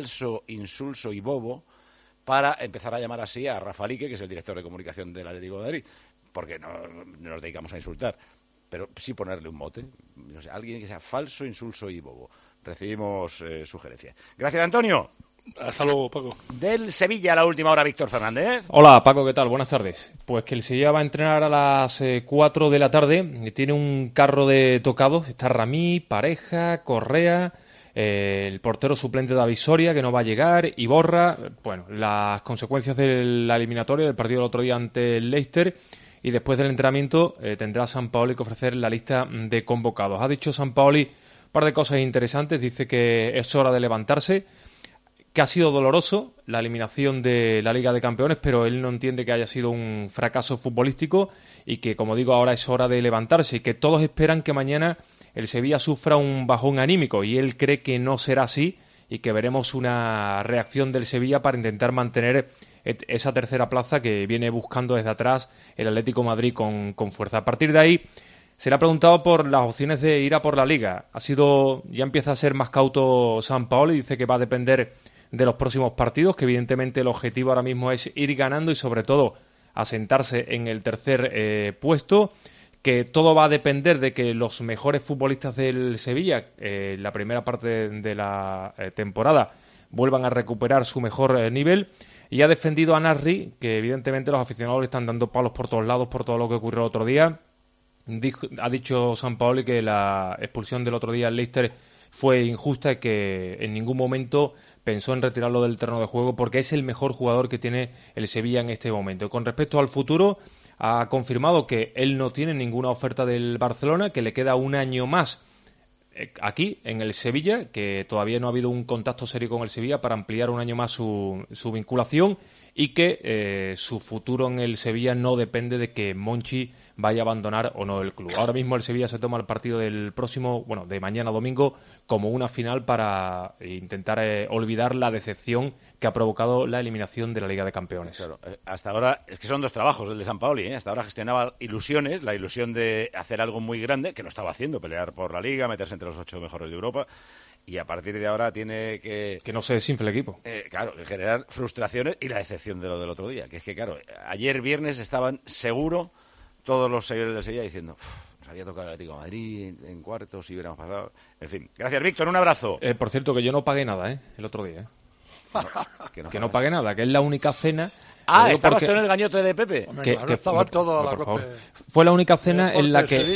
para empezar a llamar así a Rafa Lique, que es el director de comunicación del Atlético de Madrid, porque no nos dedicamos a insultar, pero sí ponerle un mote, no sé, alguien que sea falso, insulso y bobo. Recibimos sugerencias. Gracias, Antonio. Hasta luego, Paco. Del Sevilla a la última hora, Víctor Fernández. Hola, Paco, ¿qué tal? Buenas tardes. Pues que el Sevilla va a entrenar a las 4 de la tarde. Tiene un carro de tocados. Está Ramí, Pareja, Correa, el portero suplente David Soria, que no va a llegar, Iborra. Bueno, las consecuencias de la eliminatoria del partido del otro día ante el Leicester. Y después del entrenamiento tendrá Sampaoli que ofrecer la lista de convocados. Ha dicho Sampaoli un par de cosas interesantes. Dice que es hora de levantarse, que ha sido doloroso la eliminación de la Liga de Campeones, pero él no entiende que haya sido un fracaso futbolístico y que, como digo, ahora es hora de levantarse y que todos esperan que mañana el Sevilla sufra un bajón anímico y él cree que no será así y que veremos una reacción del Sevilla para intentar mantener esa tercera plaza que viene buscando desde atrás el Atlético de Madrid con fuerza. A partir de ahí se le ha preguntado por las opciones de ir a por la Liga. Ya empieza a ser más cauto Sampaoli, dice que va a depender de los próximos partidos, que evidentemente el objetivo ahora mismo es ir ganando y sobre todo asentarse en el tercer puesto, que todo va a depender de que los mejores futbolistas del Sevilla, la primera parte de la temporada, vuelvan a recuperar su mejor nivel. Y ha defendido a Nasri, que evidentemente los aficionados le están dando palos por todos lados por todo lo que ocurrió el otro día. Ha dicho Sampaoli que la expulsión del otro día en Leicester fue injusta y que en ningún momento pensó en retirarlo del terreno de juego porque es el mejor jugador que tiene el Sevilla en este momento. Con respecto al futuro, ha confirmado que él no tiene ninguna oferta del Barcelona, que le queda un año más aquí en el Sevilla, que todavía no ha habido un contacto serio con el Sevilla para ampliar un año más su vinculación y que su futuro en el Sevilla no depende de que Monchi vaya a abandonar o no el club. Ahora mismo el Sevilla se toma el partido del próximo, de mañana domingo, como una final para intentar olvidar la decepción que ha provocado la eliminación de la Liga de Campeones. Claro, hasta ahora, es que son dos trabajos el de Sampaoli, hasta ahora gestionaba ilusiones, la ilusión de hacer algo muy grande, que lo estaba haciendo, pelear por la Liga, meterse entre los 8 mejores de Europa, y a partir de ahora tiene que... Que no se desinfle el equipo. Claro, generar frustraciones y la decepción de lo del otro día, que es que, claro, ayer viernes estaban seguro todos los seguidores del Sevilla diciendo... Nos había tocado el Atlético de Madrid en cuartos y hubiéramos pasado... En fin, gracias, Víctor, un abrazo. Por cierto, que yo no pagué nada, el otro día, que no pagué nada, que es la única cena... ¿estabas tú en el gañote de Pepe? Hombre, claro, estaba todo a la copa. Fue la única cena en la que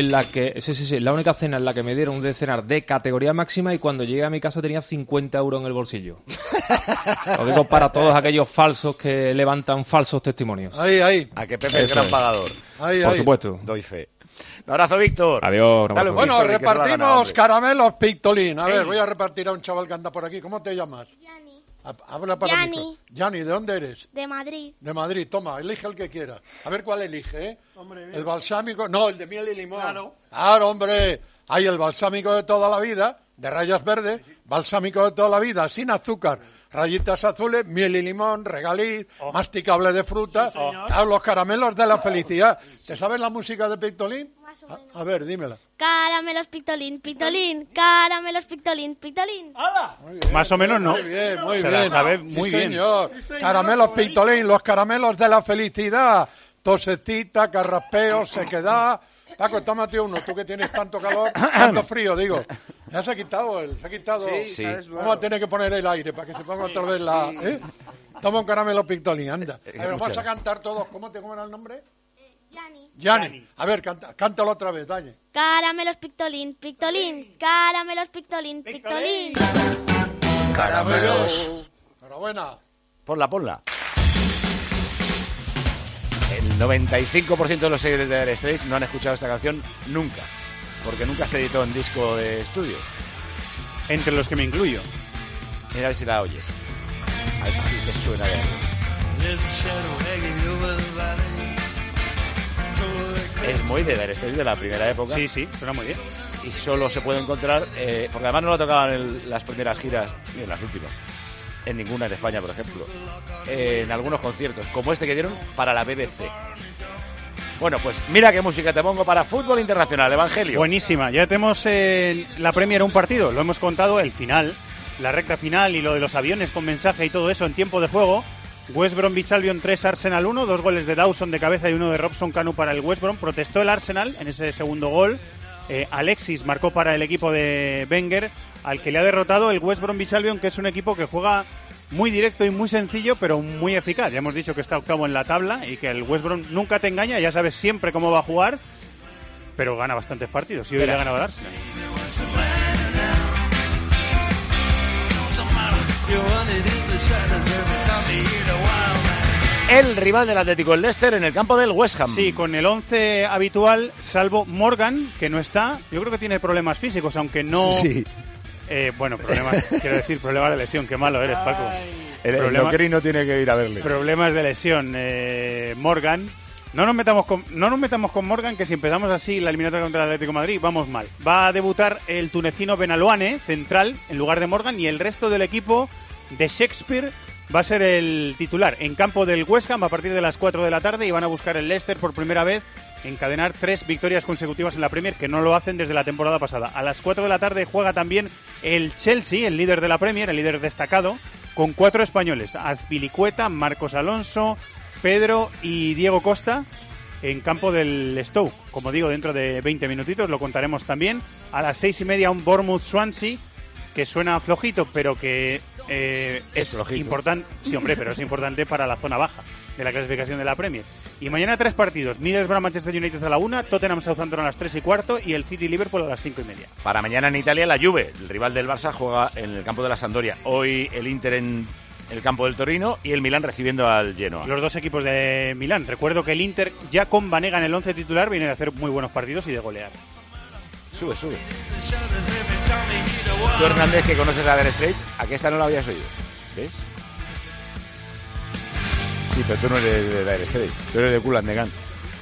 la única cena en la que me dieron de cenar de categoría máxima y cuando llegué a mi casa tenía 50 euros en el bolsillo. Lo digo para todos aquellos falsos que levantan falsos testimonios. Ahí. A que Pepe es gran pagador. Por supuesto. Doy fe. Un abrazo, Víctor. Adiós. Bueno, repartimos caramelos Pictolín. A ver, voy a repartir a un chaval que anda por aquí. ¿Cómo te llamas? Habla para Yani. Yani, ¿de dónde eres? De Madrid. De Madrid, toma, elige el que quieras. A ver cuál elige, ¿eh? Hombre, el balsámico, no, el de miel y limón. Claro, hombre. Hay el balsámico de toda la vida, de rayas verdes, balsámico de toda la vida, sin azúcar, rayitas azules, miel y limón, regaliz, masticable de fruta. Claro, los caramelos de la felicidad. ¿Te sabes la música de Pictolín? A ver, dímela. Caramelos Pictolín, Pictolín, caramelos Pictolín, Pictolín. Más o menos no. Muy bien, muy Se bien. la sabe muy bien. Señor. Caramelos Pictolín, los caramelos de la felicidad. Tosecita, carraspeo, sequedad. Paco, tómate uno, tú que tienes tanto calor, tanto frío, digo. Ya se ha quitado Sí. Vamos a tener que poner el aire para que se ponga otra vez la... Toma un caramelo Pictolín, anda. A ver, vamos a cantar todos. ¿Cómo era el nombre? Yani. A ver, cántalo otra vez, Dañe. Caramelos Pictolín, Pictolín, caramelos Pictolín, Pictolín. Caramelos. Enhorabuena. Ponla. El 95% de los seguidores de Dire Straits no han escuchado esta canción nunca, porque nunca se editó en disco de estudio. Entre los que me incluyo. Mira a ver si la oyes. A ver si te suena de algo. Es muy de Dire Straits de la primera época. Sí, suena muy bien. Y solo se puede encontrar, porque además no lo tocaban en las primeras giras, ni en las últimas. En ninguna en España, por ejemplo. En algunos conciertos, como este que dieron para la BBC. Bueno, pues mira qué música te pongo para fútbol internacional, Evangelio. Buenísima, ya tenemos la Premier un partido, lo hemos contado, el final, la recta final y lo de los aviones con mensaje y todo eso en tiempo de juego. West Bromwich Albion 3, Arsenal 1, 2 goles de Dawson de cabeza y uno de Robson Kanu para el West Brom. Protestó el Arsenal en ese segundo gol. Alexis marcó para el equipo de Wenger, al que le ha derrotado el West Bromwich Albion, que es un equipo que juega muy directo y muy sencillo, pero muy eficaz. Ya hemos dicho que está octavo en la tabla y que el West Brom nunca te engaña, ya sabes siempre cómo va a jugar, pero gana bastantes partidos y hoy le ha ganado al Arsenal. El rival del Atlético, el Leicester, en el campo del West Ham. Sí, con el 11 habitual, salvo Morgan, que no está. Yo creo que tiene problemas físicos, aunque no... Sí. Bueno, problemas de lesión. Qué malo eres, Paco. El endocrino tiene que ir a verle. Problemas de lesión. Morgan. No nos metamos con Morgan, que si empezamos así la eliminatoria contra el Atlético de Madrid, vamos mal. Va a debutar el tunecino Benalouane, central, en lugar de Morgan, y el resto del equipo de Shakespeare va a ser el titular. En campo del West Ham a partir de las 4 de la tarde, y van a buscar el Leicester por primera vez encadenar 3 victorias consecutivas en la Premier, que no lo hacen desde la temporada pasada. A las 4 de la tarde juega también el Chelsea, el líder de la Premier, el líder destacado, con 4 españoles: Azpilicueta, Marcos Alonso, Pedro y Diego Costa, en campo del Stoke. Como digo, dentro de 20 minutitos lo contaremos también. A las 6:30 un Bournemouth-Swansea, que suena flojito, pero que es importante. Sí, hombre, pero es importante para la zona baja de la clasificación de la Premier. Y mañana 3 partidos: Middlesbrough-Manchester United a la 1, Tottenham-Southampton a las 3:15 y el City-Liverpool a las 5:30. Para mañana en Italia, la Juve, el rival del Barça, juega en el campo de la Sampdoria. Hoy el Inter en el campo del Torino y el Milán recibiendo al Genoa. Los dos equipos de Milán. Recuerdo que el Inter, ya con Banega en el 11 titular, viene de hacer muy buenos partidos y de golear. Sube. Tú, Hernández, que conoces a Dire Straits, ¿a qué esta no la habías oído? ¿Ves? Sí, pero tú no eres de Dire Straits, tú eres de Kool and the Gang.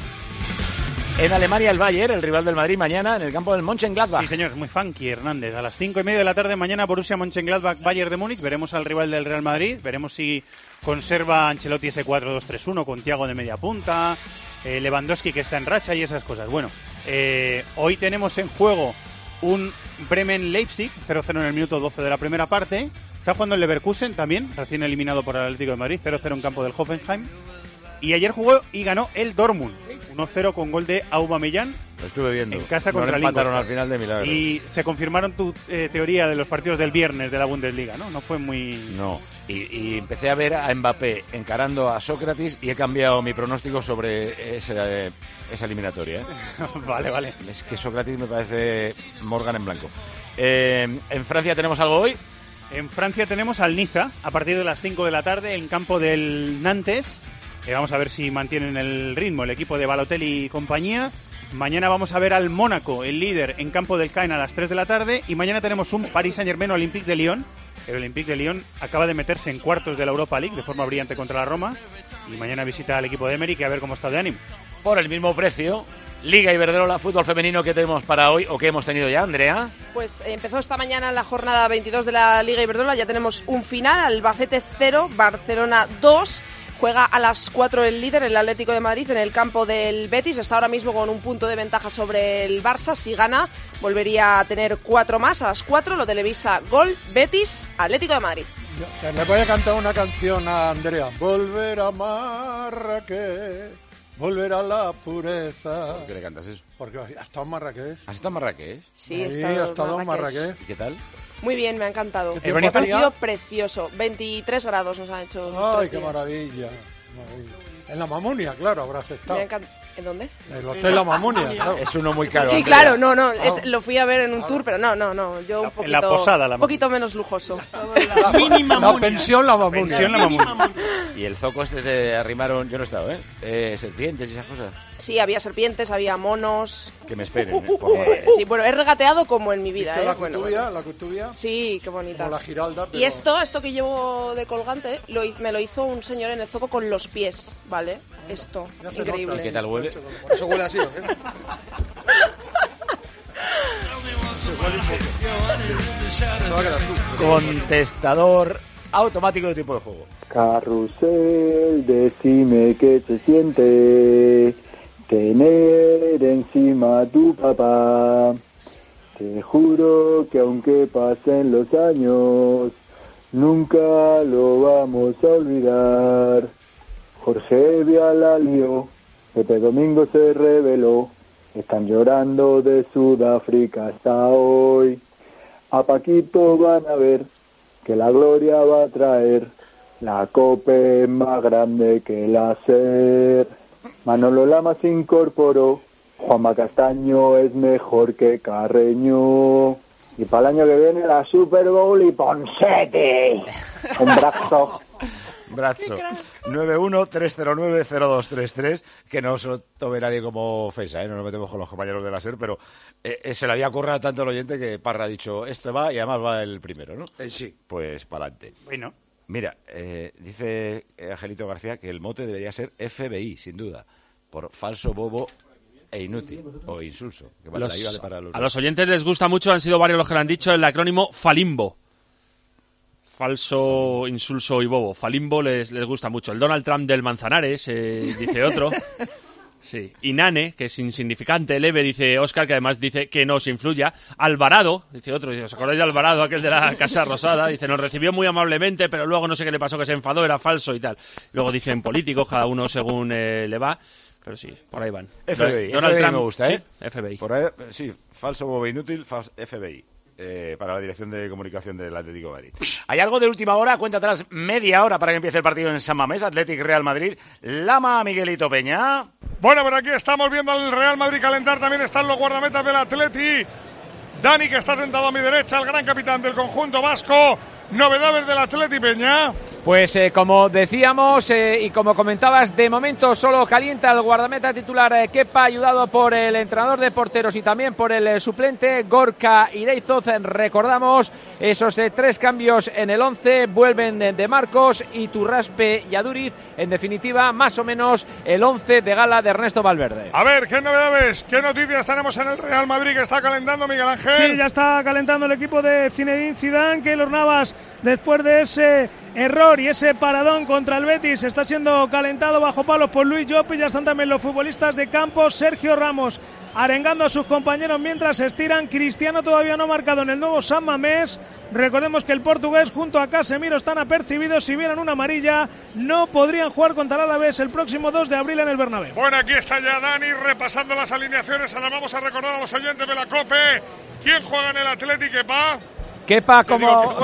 En Alemania, el Bayern, el rival del Madrid, mañana en el campo del Mönchengladbach. Sí, señor, muy funky, Hernández. A las 5:30 de la tarde mañana, Borussia Mönchengladbach, Bayern de Múnich. Veremos al rival del Real Madrid. Veremos si conserva Ancelotti ese 4-2-3-1 con Thiago de media punta, Lewandowski, que está en racha, y esas cosas. Bueno, hoy tenemos en juego un Bremen-Leipzig, 0-0 en el minuto 12 de la primera parte. Está jugando el Leverkusen también, recién eliminado por el Atlético de Madrid, 0-0 en campo del Hoffenheim. Y ayer jugó y ganó el Dortmund, 1-0 con gol de Aubameyang. Lo estuve viendo. En casa contra el empataron al final de milagro. Y se confirmaron tu teoría de los partidos del viernes de la Bundesliga, ¿no? No fue muy... No. Y empecé a ver a Mbappé encarando a Sócrates y he cambiado mi pronóstico sobre esa eliminatoria. Vale. Es que Sócrates me parece Morgan en blanco. ¿En Francia tenemos algo hoy? En Francia tenemos al Niza, a partir de las 5 de la tarde, en campo del Nantes. Vamos a ver si mantienen el ritmo el equipo de Balotelli y compañía. Mañana vamos a ver al Mónaco, el líder, en campo del Caen a las 3 de la tarde. Y mañana tenemos un Paris Saint-Germain Olympique de Lyon. El Olympique de Lyon acaba de meterse en cuartos de la Europa League de forma brillante contra la Roma. Y mañana visita al equipo de Emery, que a ver cómo está de ánimo. Por el mismo precio, Liga Iberdrola, fútbol femenino, que tenemos para hoy o que hemos tenido ya, Andrea. Pues empezó esta mañana la jornada 22 de la Liga Iberdrola. Ya tenemos un final: Albacete 0, Barcelona 2. Juega a las 4 el líder, el Atlético de Madrid, en el campo del Betis. Está ahora mismo con un punto de ventaja sobre el Barça. Si gana, volvería a tener 4 más. A las 4 lo televisa Gol, Betis, Atlético de Madrid. Le voy a cantar una canción a Andrea. Volver a Marrakech, volver a la pureza. ¿Por qué le cantas eso? Porque ha estado en Marrakech. ¿Has estado en Marrakech? Sí, ha estado en Marrakech. ¿Y qué tal? Muy bien, me ha encantado. ¿Qué Un partido precioso. 23 grados nos han hecho. ¡Ay, qué maravilla! En la Mamunia, claro, habrás estado. ¿En dónde? En el Hotel La Mamunia. Claro. Es uno muy caro. Sí, Andrea. claro, no. Lo fui a ver en un tour, pero no. Yo un poquito, en la posada, la un poquito menos lujoso. La pensión La Mamunia. Y el zoco este te arrimaron, yo no he estado, serpientes y esas cosas. Sí, había serpientes, había monos. Que me esperen. Sí, bueno, he regateado como en mi vida. ¿Viste la cutubia? Sí, qué bonita. Como la Giralda. Pero... Y esto que llevo de colgante, me lo hizo un señor en el zoco con los pies, ¿vale? Esto, increíble. ¿Y qué tal huele? Por eso huele así, ¿o qué? Contestador automático de tiempo de juego. Carrusel, decime qué se siente tener encima a tu papá. Te juro que aunque pasen los años, nunca lo vamos a olvidar. Jorge Vialalio, Pepe Domingo se reveló, están llorando de Sudáfrica hasta hoy. A Paquito van a ver que la gloria va a traer, la copa es más grande que el SER. Manolo Lama se incorporó, Juanma Castaño es mejor que Carreño. Y para el año que viene la Super Bowl y Ponsete. Un brazo. Brazzo. 913090233, que no se lo tome nadie como ofensa, no nos metemos con los compañeros de la SER, pero se le había currado tanto al oyente que Parra ha dicho, esto va y además va el primero, ¿no? Sí. Pues para adelante. Bueno. Mira, dice Angelito García que el mote debería ser FBI, sin duda, por falso, bobo e inútil, o insulso. Que vale, a los oyentes les gusta mucho, han sido varios los que lo han dicho, el acrónimo Falimbo. Falso, insulso y bobo. Falimbo les gusta mucho. El Donald Trump del Manzanares, dice otro. Sí. Inane, que es insignificante, leve, dice Óscar, que además dice que nos influya. Alvarado, dice otro, ¿os acordáis de Alvarado, aquel de la Casa Rosada? Dice, nos recibió muy amablemente, pero luego no sé qué le pasó, que se enfadó, era falso y tal. Luego dicen políticos, cada uno según le va. Pero sí, por ahí van. FBI, Donald FBI Trump, me gusta, ¿eh? Sí, FBI. Por ahí, sí, falso, bobo, inútil, FBI. Para la Dirección de Comunicación del Atlético de Madrid. ¿Hay algo de última hora? Cuenta atrás media hora para que empiece el partido en San Mamés, Athletic Real Madrid. Lama, Miguelito Peña. Bueno, por aquí estamos viendo al Real Madrid calentar. También están los guardametas del Atleti. Dani, que está sentado a mi derecha, el gran capitán del conjunto vasco. Novedades del Atleti, Peña. Pues como decíamos y como comentabas, de momento solo calienta el guardameta titular Kepa, ayudado por el entrenador de porteros y también por el suplente Gorka Ireizoz. Recordamos esos 3 cambios en el 11, vuelven de Marcos, Iturraspe y Aduriz. En definitiva, más o menos el 11 de gala de Ernesto Valverde. A ver, ¿qué novedades, qué noticias tenemos en el Real Madrid que está calentando, Miguel Ángel? Sí, ya está calentando el equipo de Zinedine Zidane. Keylor Navas, después de ese error y ese paradón contra el Betis, está siendo calentado bajo palos por Luis Llopis. Ya están también los futbolistas de campo. Sergio Ramos arengando a sus compañeros mientras se estiran. Cristiano todavía no ha marcado en el nuevo San Mamés. Recordemos que el portugués junto a Casemiro están apercibidos. Si vieran una amarilla, no podrían jugar contra el Alavés el próximo 2 de abril en el Bernabéu. Bueno, aquí está ya Dani repasando las alineaciones. Ahora vamos a recordar a los oyentes de la COPE. ¿Quién juega en el Atlético, Kepa? Kepa como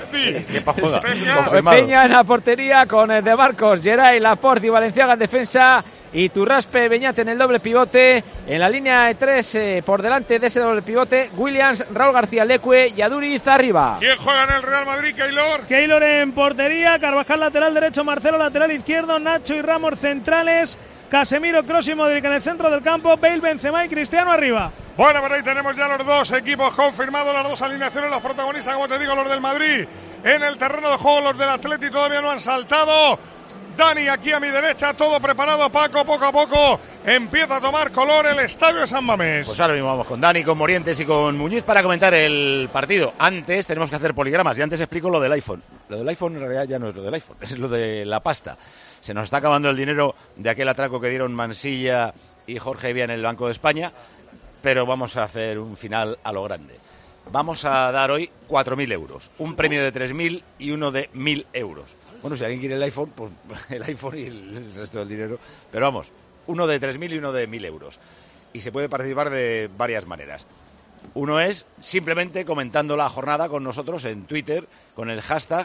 Kepa juega. Peña en la portería con De Marcos, Geray, Laporte y Valenciaga en defensa, y Turraspe, Beñate en el doble pivote. En la línea de 3 por delante de ese doble pivote, Williams, Raúl García Leque y Aduriz arriba. ¿Quién juega en el Real Madrid, Keylor? Keylor en portería, Carvajal lateral derecho, Marcelo lateral izquierdo, Nacho y Ramos centrales, Casemiro, Kroos y Modric en el centro del campo, Bale, Benzema y Cristiano arriba. Bueno, por ahí tenemos ya los dos equipos confirmados, las dos alineaciones, los protagonistas, como te digo, los del Madrid. En el terreno de juego, los del Atleti todavía no han saltado. Dani aquí a mi derecha, todo preparado, Paco, poco a poco empieza a tomar color el estadio de San Mamés. Pues ahora mismo vamos con Dani, con Morientes y con Muñiz para comentar el partido. Antes tenemos que hacer poligramas y antes explico lo del iPhone. Lo del iPhone en realidad ya no es lo del iPhone, es lo de la pasta. Se nos está acabando el dinero de aquel atraco que dieron Mansilla y Jorge Evia en el Banco de España, pero vamos a hacer un final a lo grande. Vamos a dar hoy 4.000 euros, un premio de 3.000 y uno de 1.000 euros. Bueno, si alguien quiere el iPhone, pues el iPhone y el resto del dinero. Pero vamos, uno de 3.000 y uno de 1.000 euros. Y se puede participar de varias maneras. Uno es simplemente comentando la jornada con nosotros en Twitter con el hashtag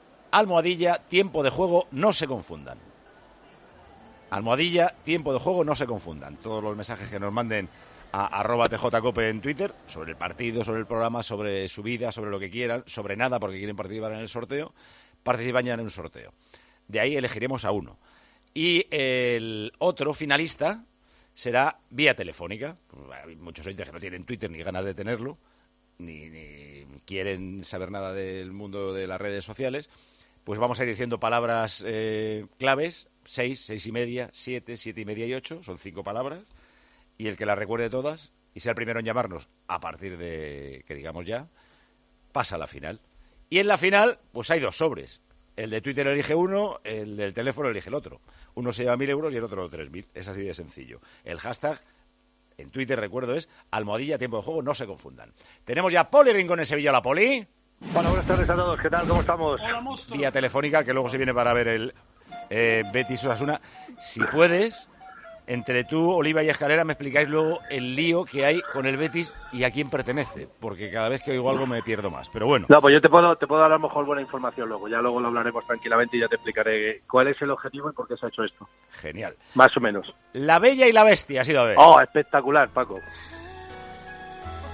#tiempo de juego no se confundan. #tiempo de juego no se confundan. Todos los mensajes que nos manden a @tjcope en Twitter sobre el partido, sobre el programa, sobre su vida, sobre lo que quieran, sobre nada porque quieren participar en el sorteo, participan ya en un sorteo. De ahí elegiremos a uno. Y el otro finalista será vía telefónica. Hay muchos oyentes que no tienen Twitter ni ganas de tenerlo, ni quieren saber nada del mundo de las redes sociales. Pues vamos a ir diciendo palabras claves, 6, 6 y media, 7, 7 y media y 8, son 5 palabras, y el que las recuerde todas y sea el primero en llamarnos a partir de que digamos ya, pasa a la final. Y en la final, pues hay 2 sobres. El de Twitter elige uno, el del teléfono elige el otro. Uno se lleva 1.000 euros y el otro 3.000. Es así de sencillo. El hashtag en Twitter, recuerdo, es #tiempo de juego, no se confundan. Tenemos ya Poli Rincón en Sevilla. Hola, Poli. Bueno, buenas tardes a todos. ¿Qué tal? ¿Cómo estamos? Vía telefónica, que luego se viene para ver el Betis Osasuna. Si puedes, entre tú, Oliva y Escalera, me explicáis luego el lío que hay con el Betis y a quién pertenece, porque cada vez que oigo algo me pierdo más, pero bueno. No, pues yo te puedo dar a lo mejor buena información luego, ya luego lo hablaremos tranquilamente y ya te explicaré cuál es el objetivo y por qué se ha hecho esto. Genial. Más o menos. La Bella y la Bestia ha sido a ver. Oh, espectacular, Paco.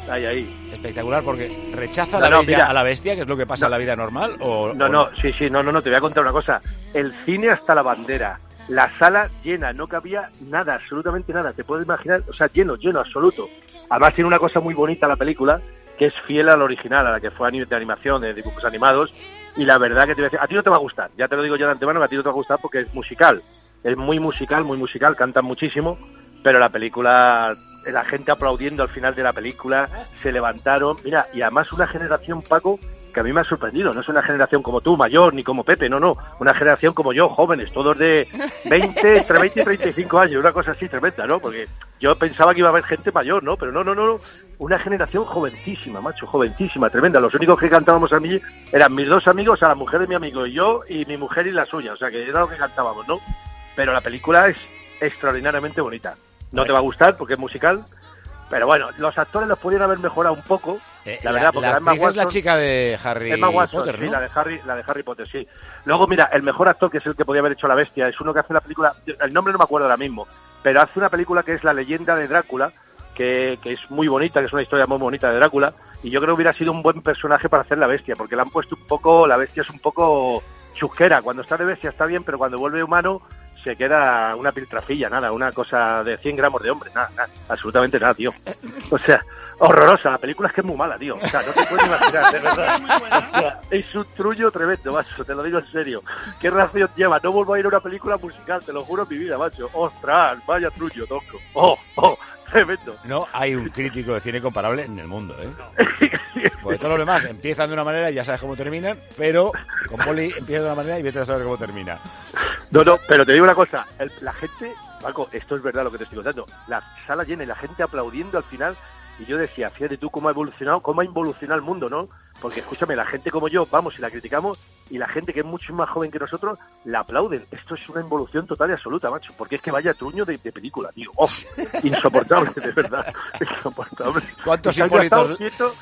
Ahí. Espectacular, porque rechaza a la bestia, que es lo que pasa en la vida normal, o... No, te voy a contar una cosa. El cine hasta la bandera, la sala llena, no cabía nada, absolutamente nada, te puedes imaginar, o sea, lleno, absoluto. Además tiene una cosa muy bonita la película, que es fiel al original, a la que fue de animación, de dibujos animados, y la verdad que te voy a decir, a ti no te va a gustar, ya te lo digo yo de antemano, que a ti no te va a gustar porque es musical, muy musical, cantan muchísimo, pero la película... La gente aplaudiendo al final de la película, se levantaron. Mira, y además una generación, Paco, que a mí me ha sorprendido. No es una generación como tú, mayor, ni como Pepe, no. Una generación como yo, jóvenes, todos de 20, entre 20 y 35 años. Una cosa así tremenda, ¿no? Porque yo pensaba que iba a haber gente mayor, ¿no? Pero no. Una generación jovencísima, macho, jovencísima, tremenda. Los únicos que cantábamos a mí eran mis dos amigos, a la mujer de mi amigo y yo, y mi mujer y la suya. O sea, que era lo que cantábamos, ¿no? Pero la película es extraordinariamente bonita. No te va a gustar porque es musical, pero bueno, los actores los podrían haber mejorado un poco, la verdad, porque la actriz es la chica de Harry Potter, ¿no? Sí, la de Harry Potter, sí. Luego, mira, el mejor actor, que es el que podía haber hecho La Bestia, es uno que hace la película, el nombre no me acuerdo ahora mismo, pero hace una película que es La leyenda de Drácula, que es muy bonita, que es una historia muy bonita de Drácula, y yo creo que hubiera sido un buen personaje para hacer La Bestia, porque le han puesto un poco, La Bestia es un poco chusquera, cuando está de bestia está bien, pero cuando vuelve humano se queda una piltrafilla, nada, una cosa de 100 gramos de hombre, nada, absolutamente nada, tío. O sea, horrorosa, la película es que es muy mala, tío. O sea, no te puedes imaginar, de verdad. O sea, es un trullo tremendo, macho, te lo digo en serio. ¿Qué ración lleva? No vuelvo a ir a una película musical, te lo juro en mi vida, macho. ¡Ostras! Vaya trullo, toco. ¡Oh! Tremendo. No hay un crítico de cine comparable en el mundo, ¿eh? Porque todos los demás empiezan de una manera y ya sabes cómo terminan, pero con Poli empieza de una manera y vete a saber cómo termina. No, pero te digo una cosa, la gente, Paco, esto es verdad lo que te estoy contando, la sala llena y la gente aplaudiendo al final, y yo decía, fíjate tú cómo ha involucionado el mundo, ¿no? Porque escúchame, la gente como yo, vamos y la criticamos, y la gente que es mucho más joven que nosotros, la aplauden. Esto es una involución total y absoluta, macho, porque es que vaya truño de película, tío. ¡Oh! Insoportable, de verdad. Insoportable. ¿Cuántos Hipólitos?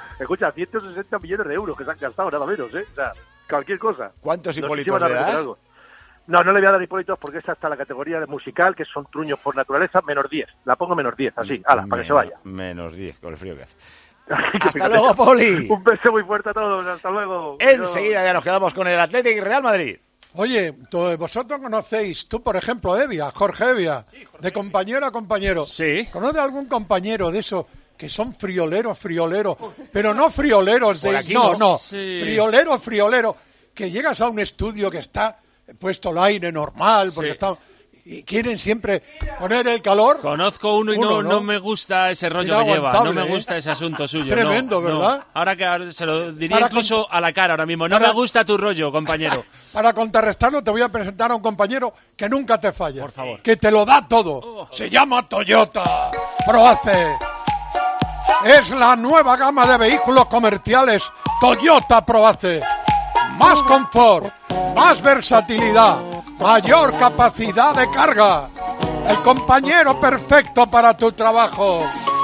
160 millones de euros que se han gastado, nada menos, ¿eh? O sea, cualquier cosa. ¿Cuántos Hipólitos le das? No le voy a dar Hipólitos porque esa está la categoría de musical, que son truños por naturaleza, -10. La pongo -10, así, para que se vaya. -10, con el frío que hace. ¡Hasta luego, Poli! Un beso muy fuerte a todos, hasta luego. Enseguida ya nos quedamos con el Athletic y Real Madrid. Oye, vosotros conocéis, tú por ejemplo, Jorge Evia, de compañero a compañero. Sí. ¿Conoce algún compañero de eso que son frioleros, pero no frioleros de... No, sí. Frioleros, que llegas a un estudio que está puesto el aire normal, porque está... Y quieren siempre poner el calor. Conozco uno y no me gusta ese rollo que lleva. No me gusta ese asunto suyo. Tremendo, ¿verdad? No. Ahora se lo diría incluso a la cara ahora mismo. No me gusta tu rollo, compañero. Para contrarrestarlo te voy a presentar a un compañero que nunca te falla. Por favor. Que te lo da todo. Se llama Toyota ProAce. Es la nueva gama de vehículos comerciales Toyota ProAce. Más confort, más versatilidad, mayor capacidad de carga. El compañero perfecto para tu trabajo,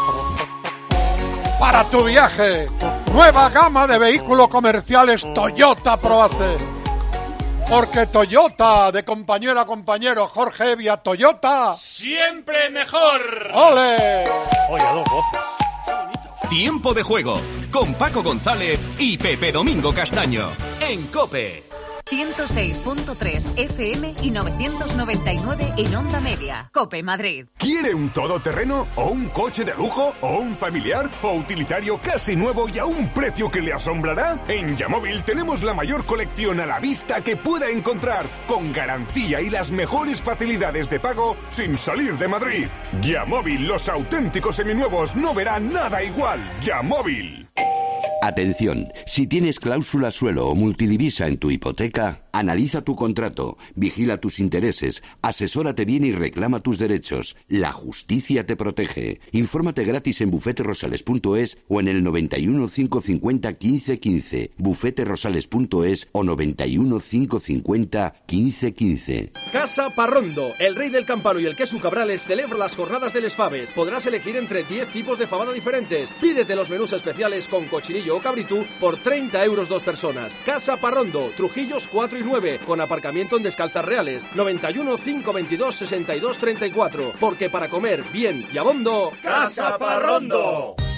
para tu viaje. Nueva gama de vehículos comerciales Toyota ProAce. Porque Toyota, de compañero a compañero, Jorge Evia, Toyota... ¡siempre mejor! ¡Ole! Oye, a dos voces. Tiempo de juego, con Paco González y Pepe Domingo Castaño, en COPE. 106.3 FM y 999 en Onda Media. COPE Madrid. ¿Quiere un todoterreno o un coche de lujo o un familiar o utilitario casi nuevo y a un precio que le asombrará? En Yamóvil tenemos la mayor colección a la vista que pueda encontrar, con garantía y las mejores facilidades de pago sin salir de Madrid. Yamóvil, los auténticos seminuevos no verán nada igual. Yamóvil. Atención, si tienes cláusula suelo o multidivisa en tu hipoteca, analiza tu contrato, vigila tus intereses, asesórate bien y reclama tus derechos. La justicia te protege. Infórmate gratis en bufeterosales.es o en el 91 550 1515, bufeterosales.es o 91 550 1515. Casa Parrondo, el rey del campano y el queso Cabrales celebra las jornadas del Faves. Podrás elegir entre 10 tipos de fabada diferentes. Pídete los menús especiales con cochinillo o cabritú por 30 euros 2 personas. Casa Parrondo, Trujillos 4 y 9, con aparcamiento en Descalzas Reales. 91 522 62 34. Porque para comer bien y abondo, Casa Parrondo.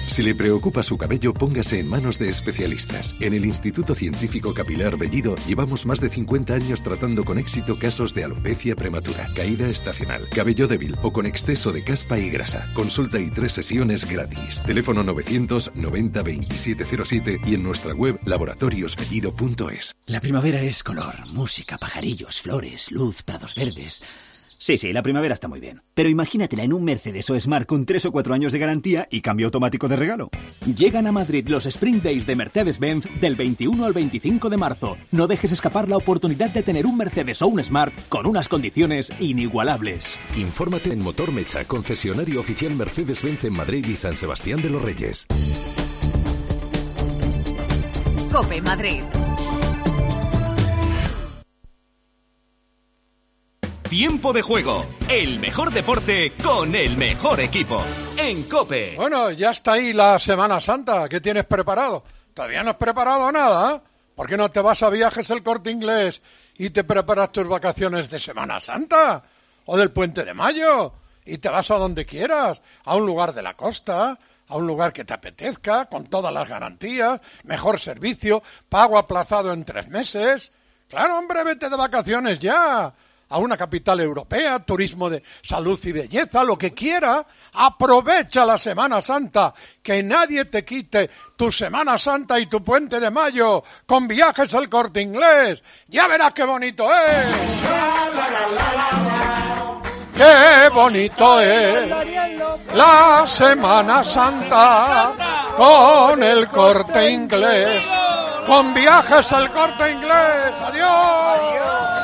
Si le preocupa su cabello, póngase en manos de especialistas. En el Instituto Científico Capilar Bellido llevamos más de 50 años tratando con éxito casos de alopecia prematura, caída estacional, cabello débil o con exceso de caspa y grasa. Consulta y 3 sesiones gratis. Teléfono 990 2707 y en nuestra web laboratoriosbellido.es. La primavera es color, música, pajarillos, flores, luz, prados verdes. Sí, la primavera está muy bien. Pero imagínatela en un Mercedes o Smart con 3 o 4 años de garantía y cambio automático de regalo. Llegan a Madrid los Spring Days de Mercedes-Benz del 21 al 25 de marzo. No dejes escapar la oportunidad de tener un Mercedes o un Smart con unas condiciones inigualables. Infórmate en Motor Mecha, concesionario oficial Mercedes-Benz en Madrid y San Sebastián de los Reyes. COPE Madrid. Tiempo de juego, el mejor deporte con el mejor equipo. En COPE. Bueno, ya está ahí la Semana Santa. ¿Qué tienes preparado? Todavía no has preparado nada, ¿eh? ¿Por qué no te vas a Viajes El Corte Inglés y te preparas tus vacaciones de Semana Santa? ¿O del Puente de Mayo? Y te vas a donde quieras, a un lugar de la costa, a un lugar que te apetezca, con todas las garantías, mejor servicio, pago aplazado en 3 meses. Claro, hombre, vete de vacaciones ya. A una capital europea, turismo de salud y belleza, lo que quiera. Aprovecha la Semana Santa, que nadie te quite tu Semana Santa y tu Puente de Mayo con Viajes El Corte Inglés. Ya verás qué bonito es. Qué bonito es la Semana Santa con El Corte Inglés, con Viajes El Corte Inglés. Adiós.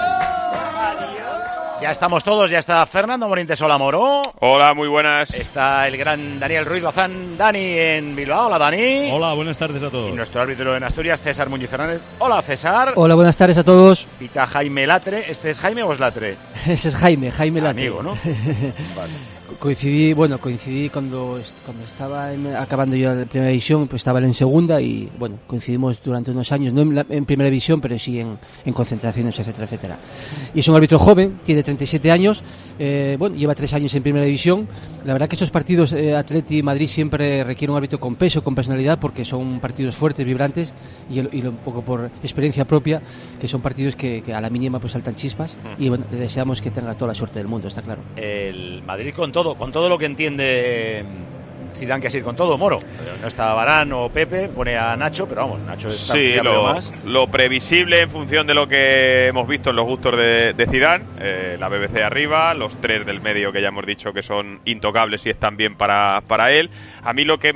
Ya estamos todos, ya está Fernando Morín Solamoro. Hola, muy buenas. Está el gran Daniel Ruiz Bazán, Dani en Bilbao. Hola, Dani. Hola, buenas tardes a todos. Y nuestro árbitro en Asturias, César Muñiz Fernández. Hola, César. Hola, buenas tardes a todos. Pita Jaime Latre. ¿Este es Jaime o es Latre? Ese es Jaime Latre. Amigo, ¿no? Vale. Coincidí cuando estaba acabando yo la primera división, pues estaba él en segunda y bueno, coincidimos durante unos años, no en primera división, pero sí en concentraciones, etcétera, etcétera. Y es un árbitro joven, tiene 37 años, lleva 3 años en primera división. La verdad que esos partidos Atleti y Madrid siempre requieren un árbitro con peso, con personalidad, porque son partidos fuertes, vibrantes y un poco por experiencia propia, que son partidos que a la mínima pues saltan chispas y bueno, le deseamos que tenga toda la suerte del mundo, está claro. El Madrid con todo lo que entiende Zidane, que es ir con todo, Moro. No está Varane o Pepe, pone a Nacho, pero vamos, Nacho está más. Lo previsible en función de lo que hemos visto en los gustos de Zidane, la BBC arriba, los 3 del medio que ya hemos dicho que son intocables y están bien para él. A mí lo que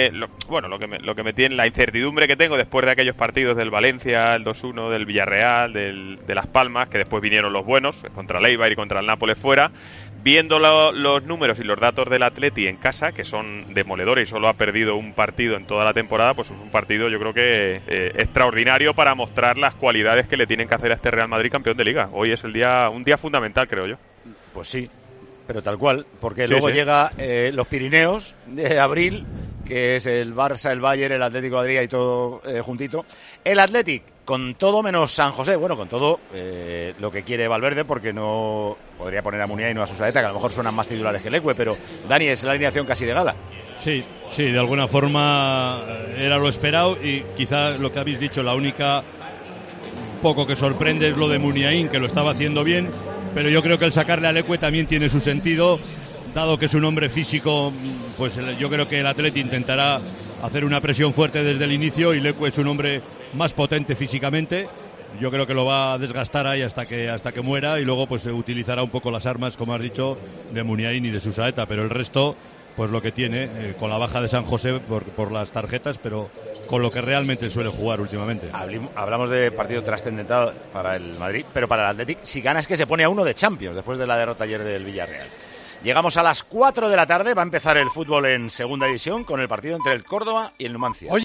me tiene, la incertidumbre que tengo después de aquellos partidos del Valencia, el 2-1, del Villarreal, de Las Palmas, que después vinieron los buenos, contra el Eibar y contra el Nápoles fuera. Viendo los números y los datos del Atleti en casa, que son demoledores y solo ha perdido un partido en toda la temporada, pues es un partido yo creo que extraordinario para mostrar las cualidades que le tienen que hacer a este Real Madrid campeón de Liga. Hoy es un día fundamental, creo yo. Pues sí, pero tal cual, porque luego llega los Pirineos de abril, que es el Barça, el Bayern, el Atlético de Madrid y todo juntito. El Athletic, con todo menos San José, bueno, con todo lo que quiere Valverde, porque no podría poner a Muniain y no a Susaeta, que a lo mejor suenan más titulares que Leque, pero Dani, es la alineación casi de gala. Sí, de alguna forma era lo esperado y quizá lo que habéis dicho, la única poco que sorprende es lo de Muniain, que lo estaba haciendo bien, pero yo creo que el sacarle a Leque también tiene su sentido. Dado que es un hombre físico, pues yo creo que el Atleti intentará hacer una presión fuerte desde el inicio y Leque es un hombre más potente físicamente. Yo creo que lo va a desgastar ahí hasta que muera y luego pues utilizará un poco las armas, como has dicho, de Muniain y de Susaeta, pero el resto, pues lo que tiene, con la baja de San José por las tarjetas, pero con lo que realmente suele jugar últimamente. Hablamos de partido trascendental para el Madrid, pero para el Athletic, si gana es que se pone a 1 de Champions después de la derrota ayer del Villarreal. Llegamos a las 4 de la tarde, va a empezar el fútbol en segunda división con el partido entre el Córdoba y el Numancia.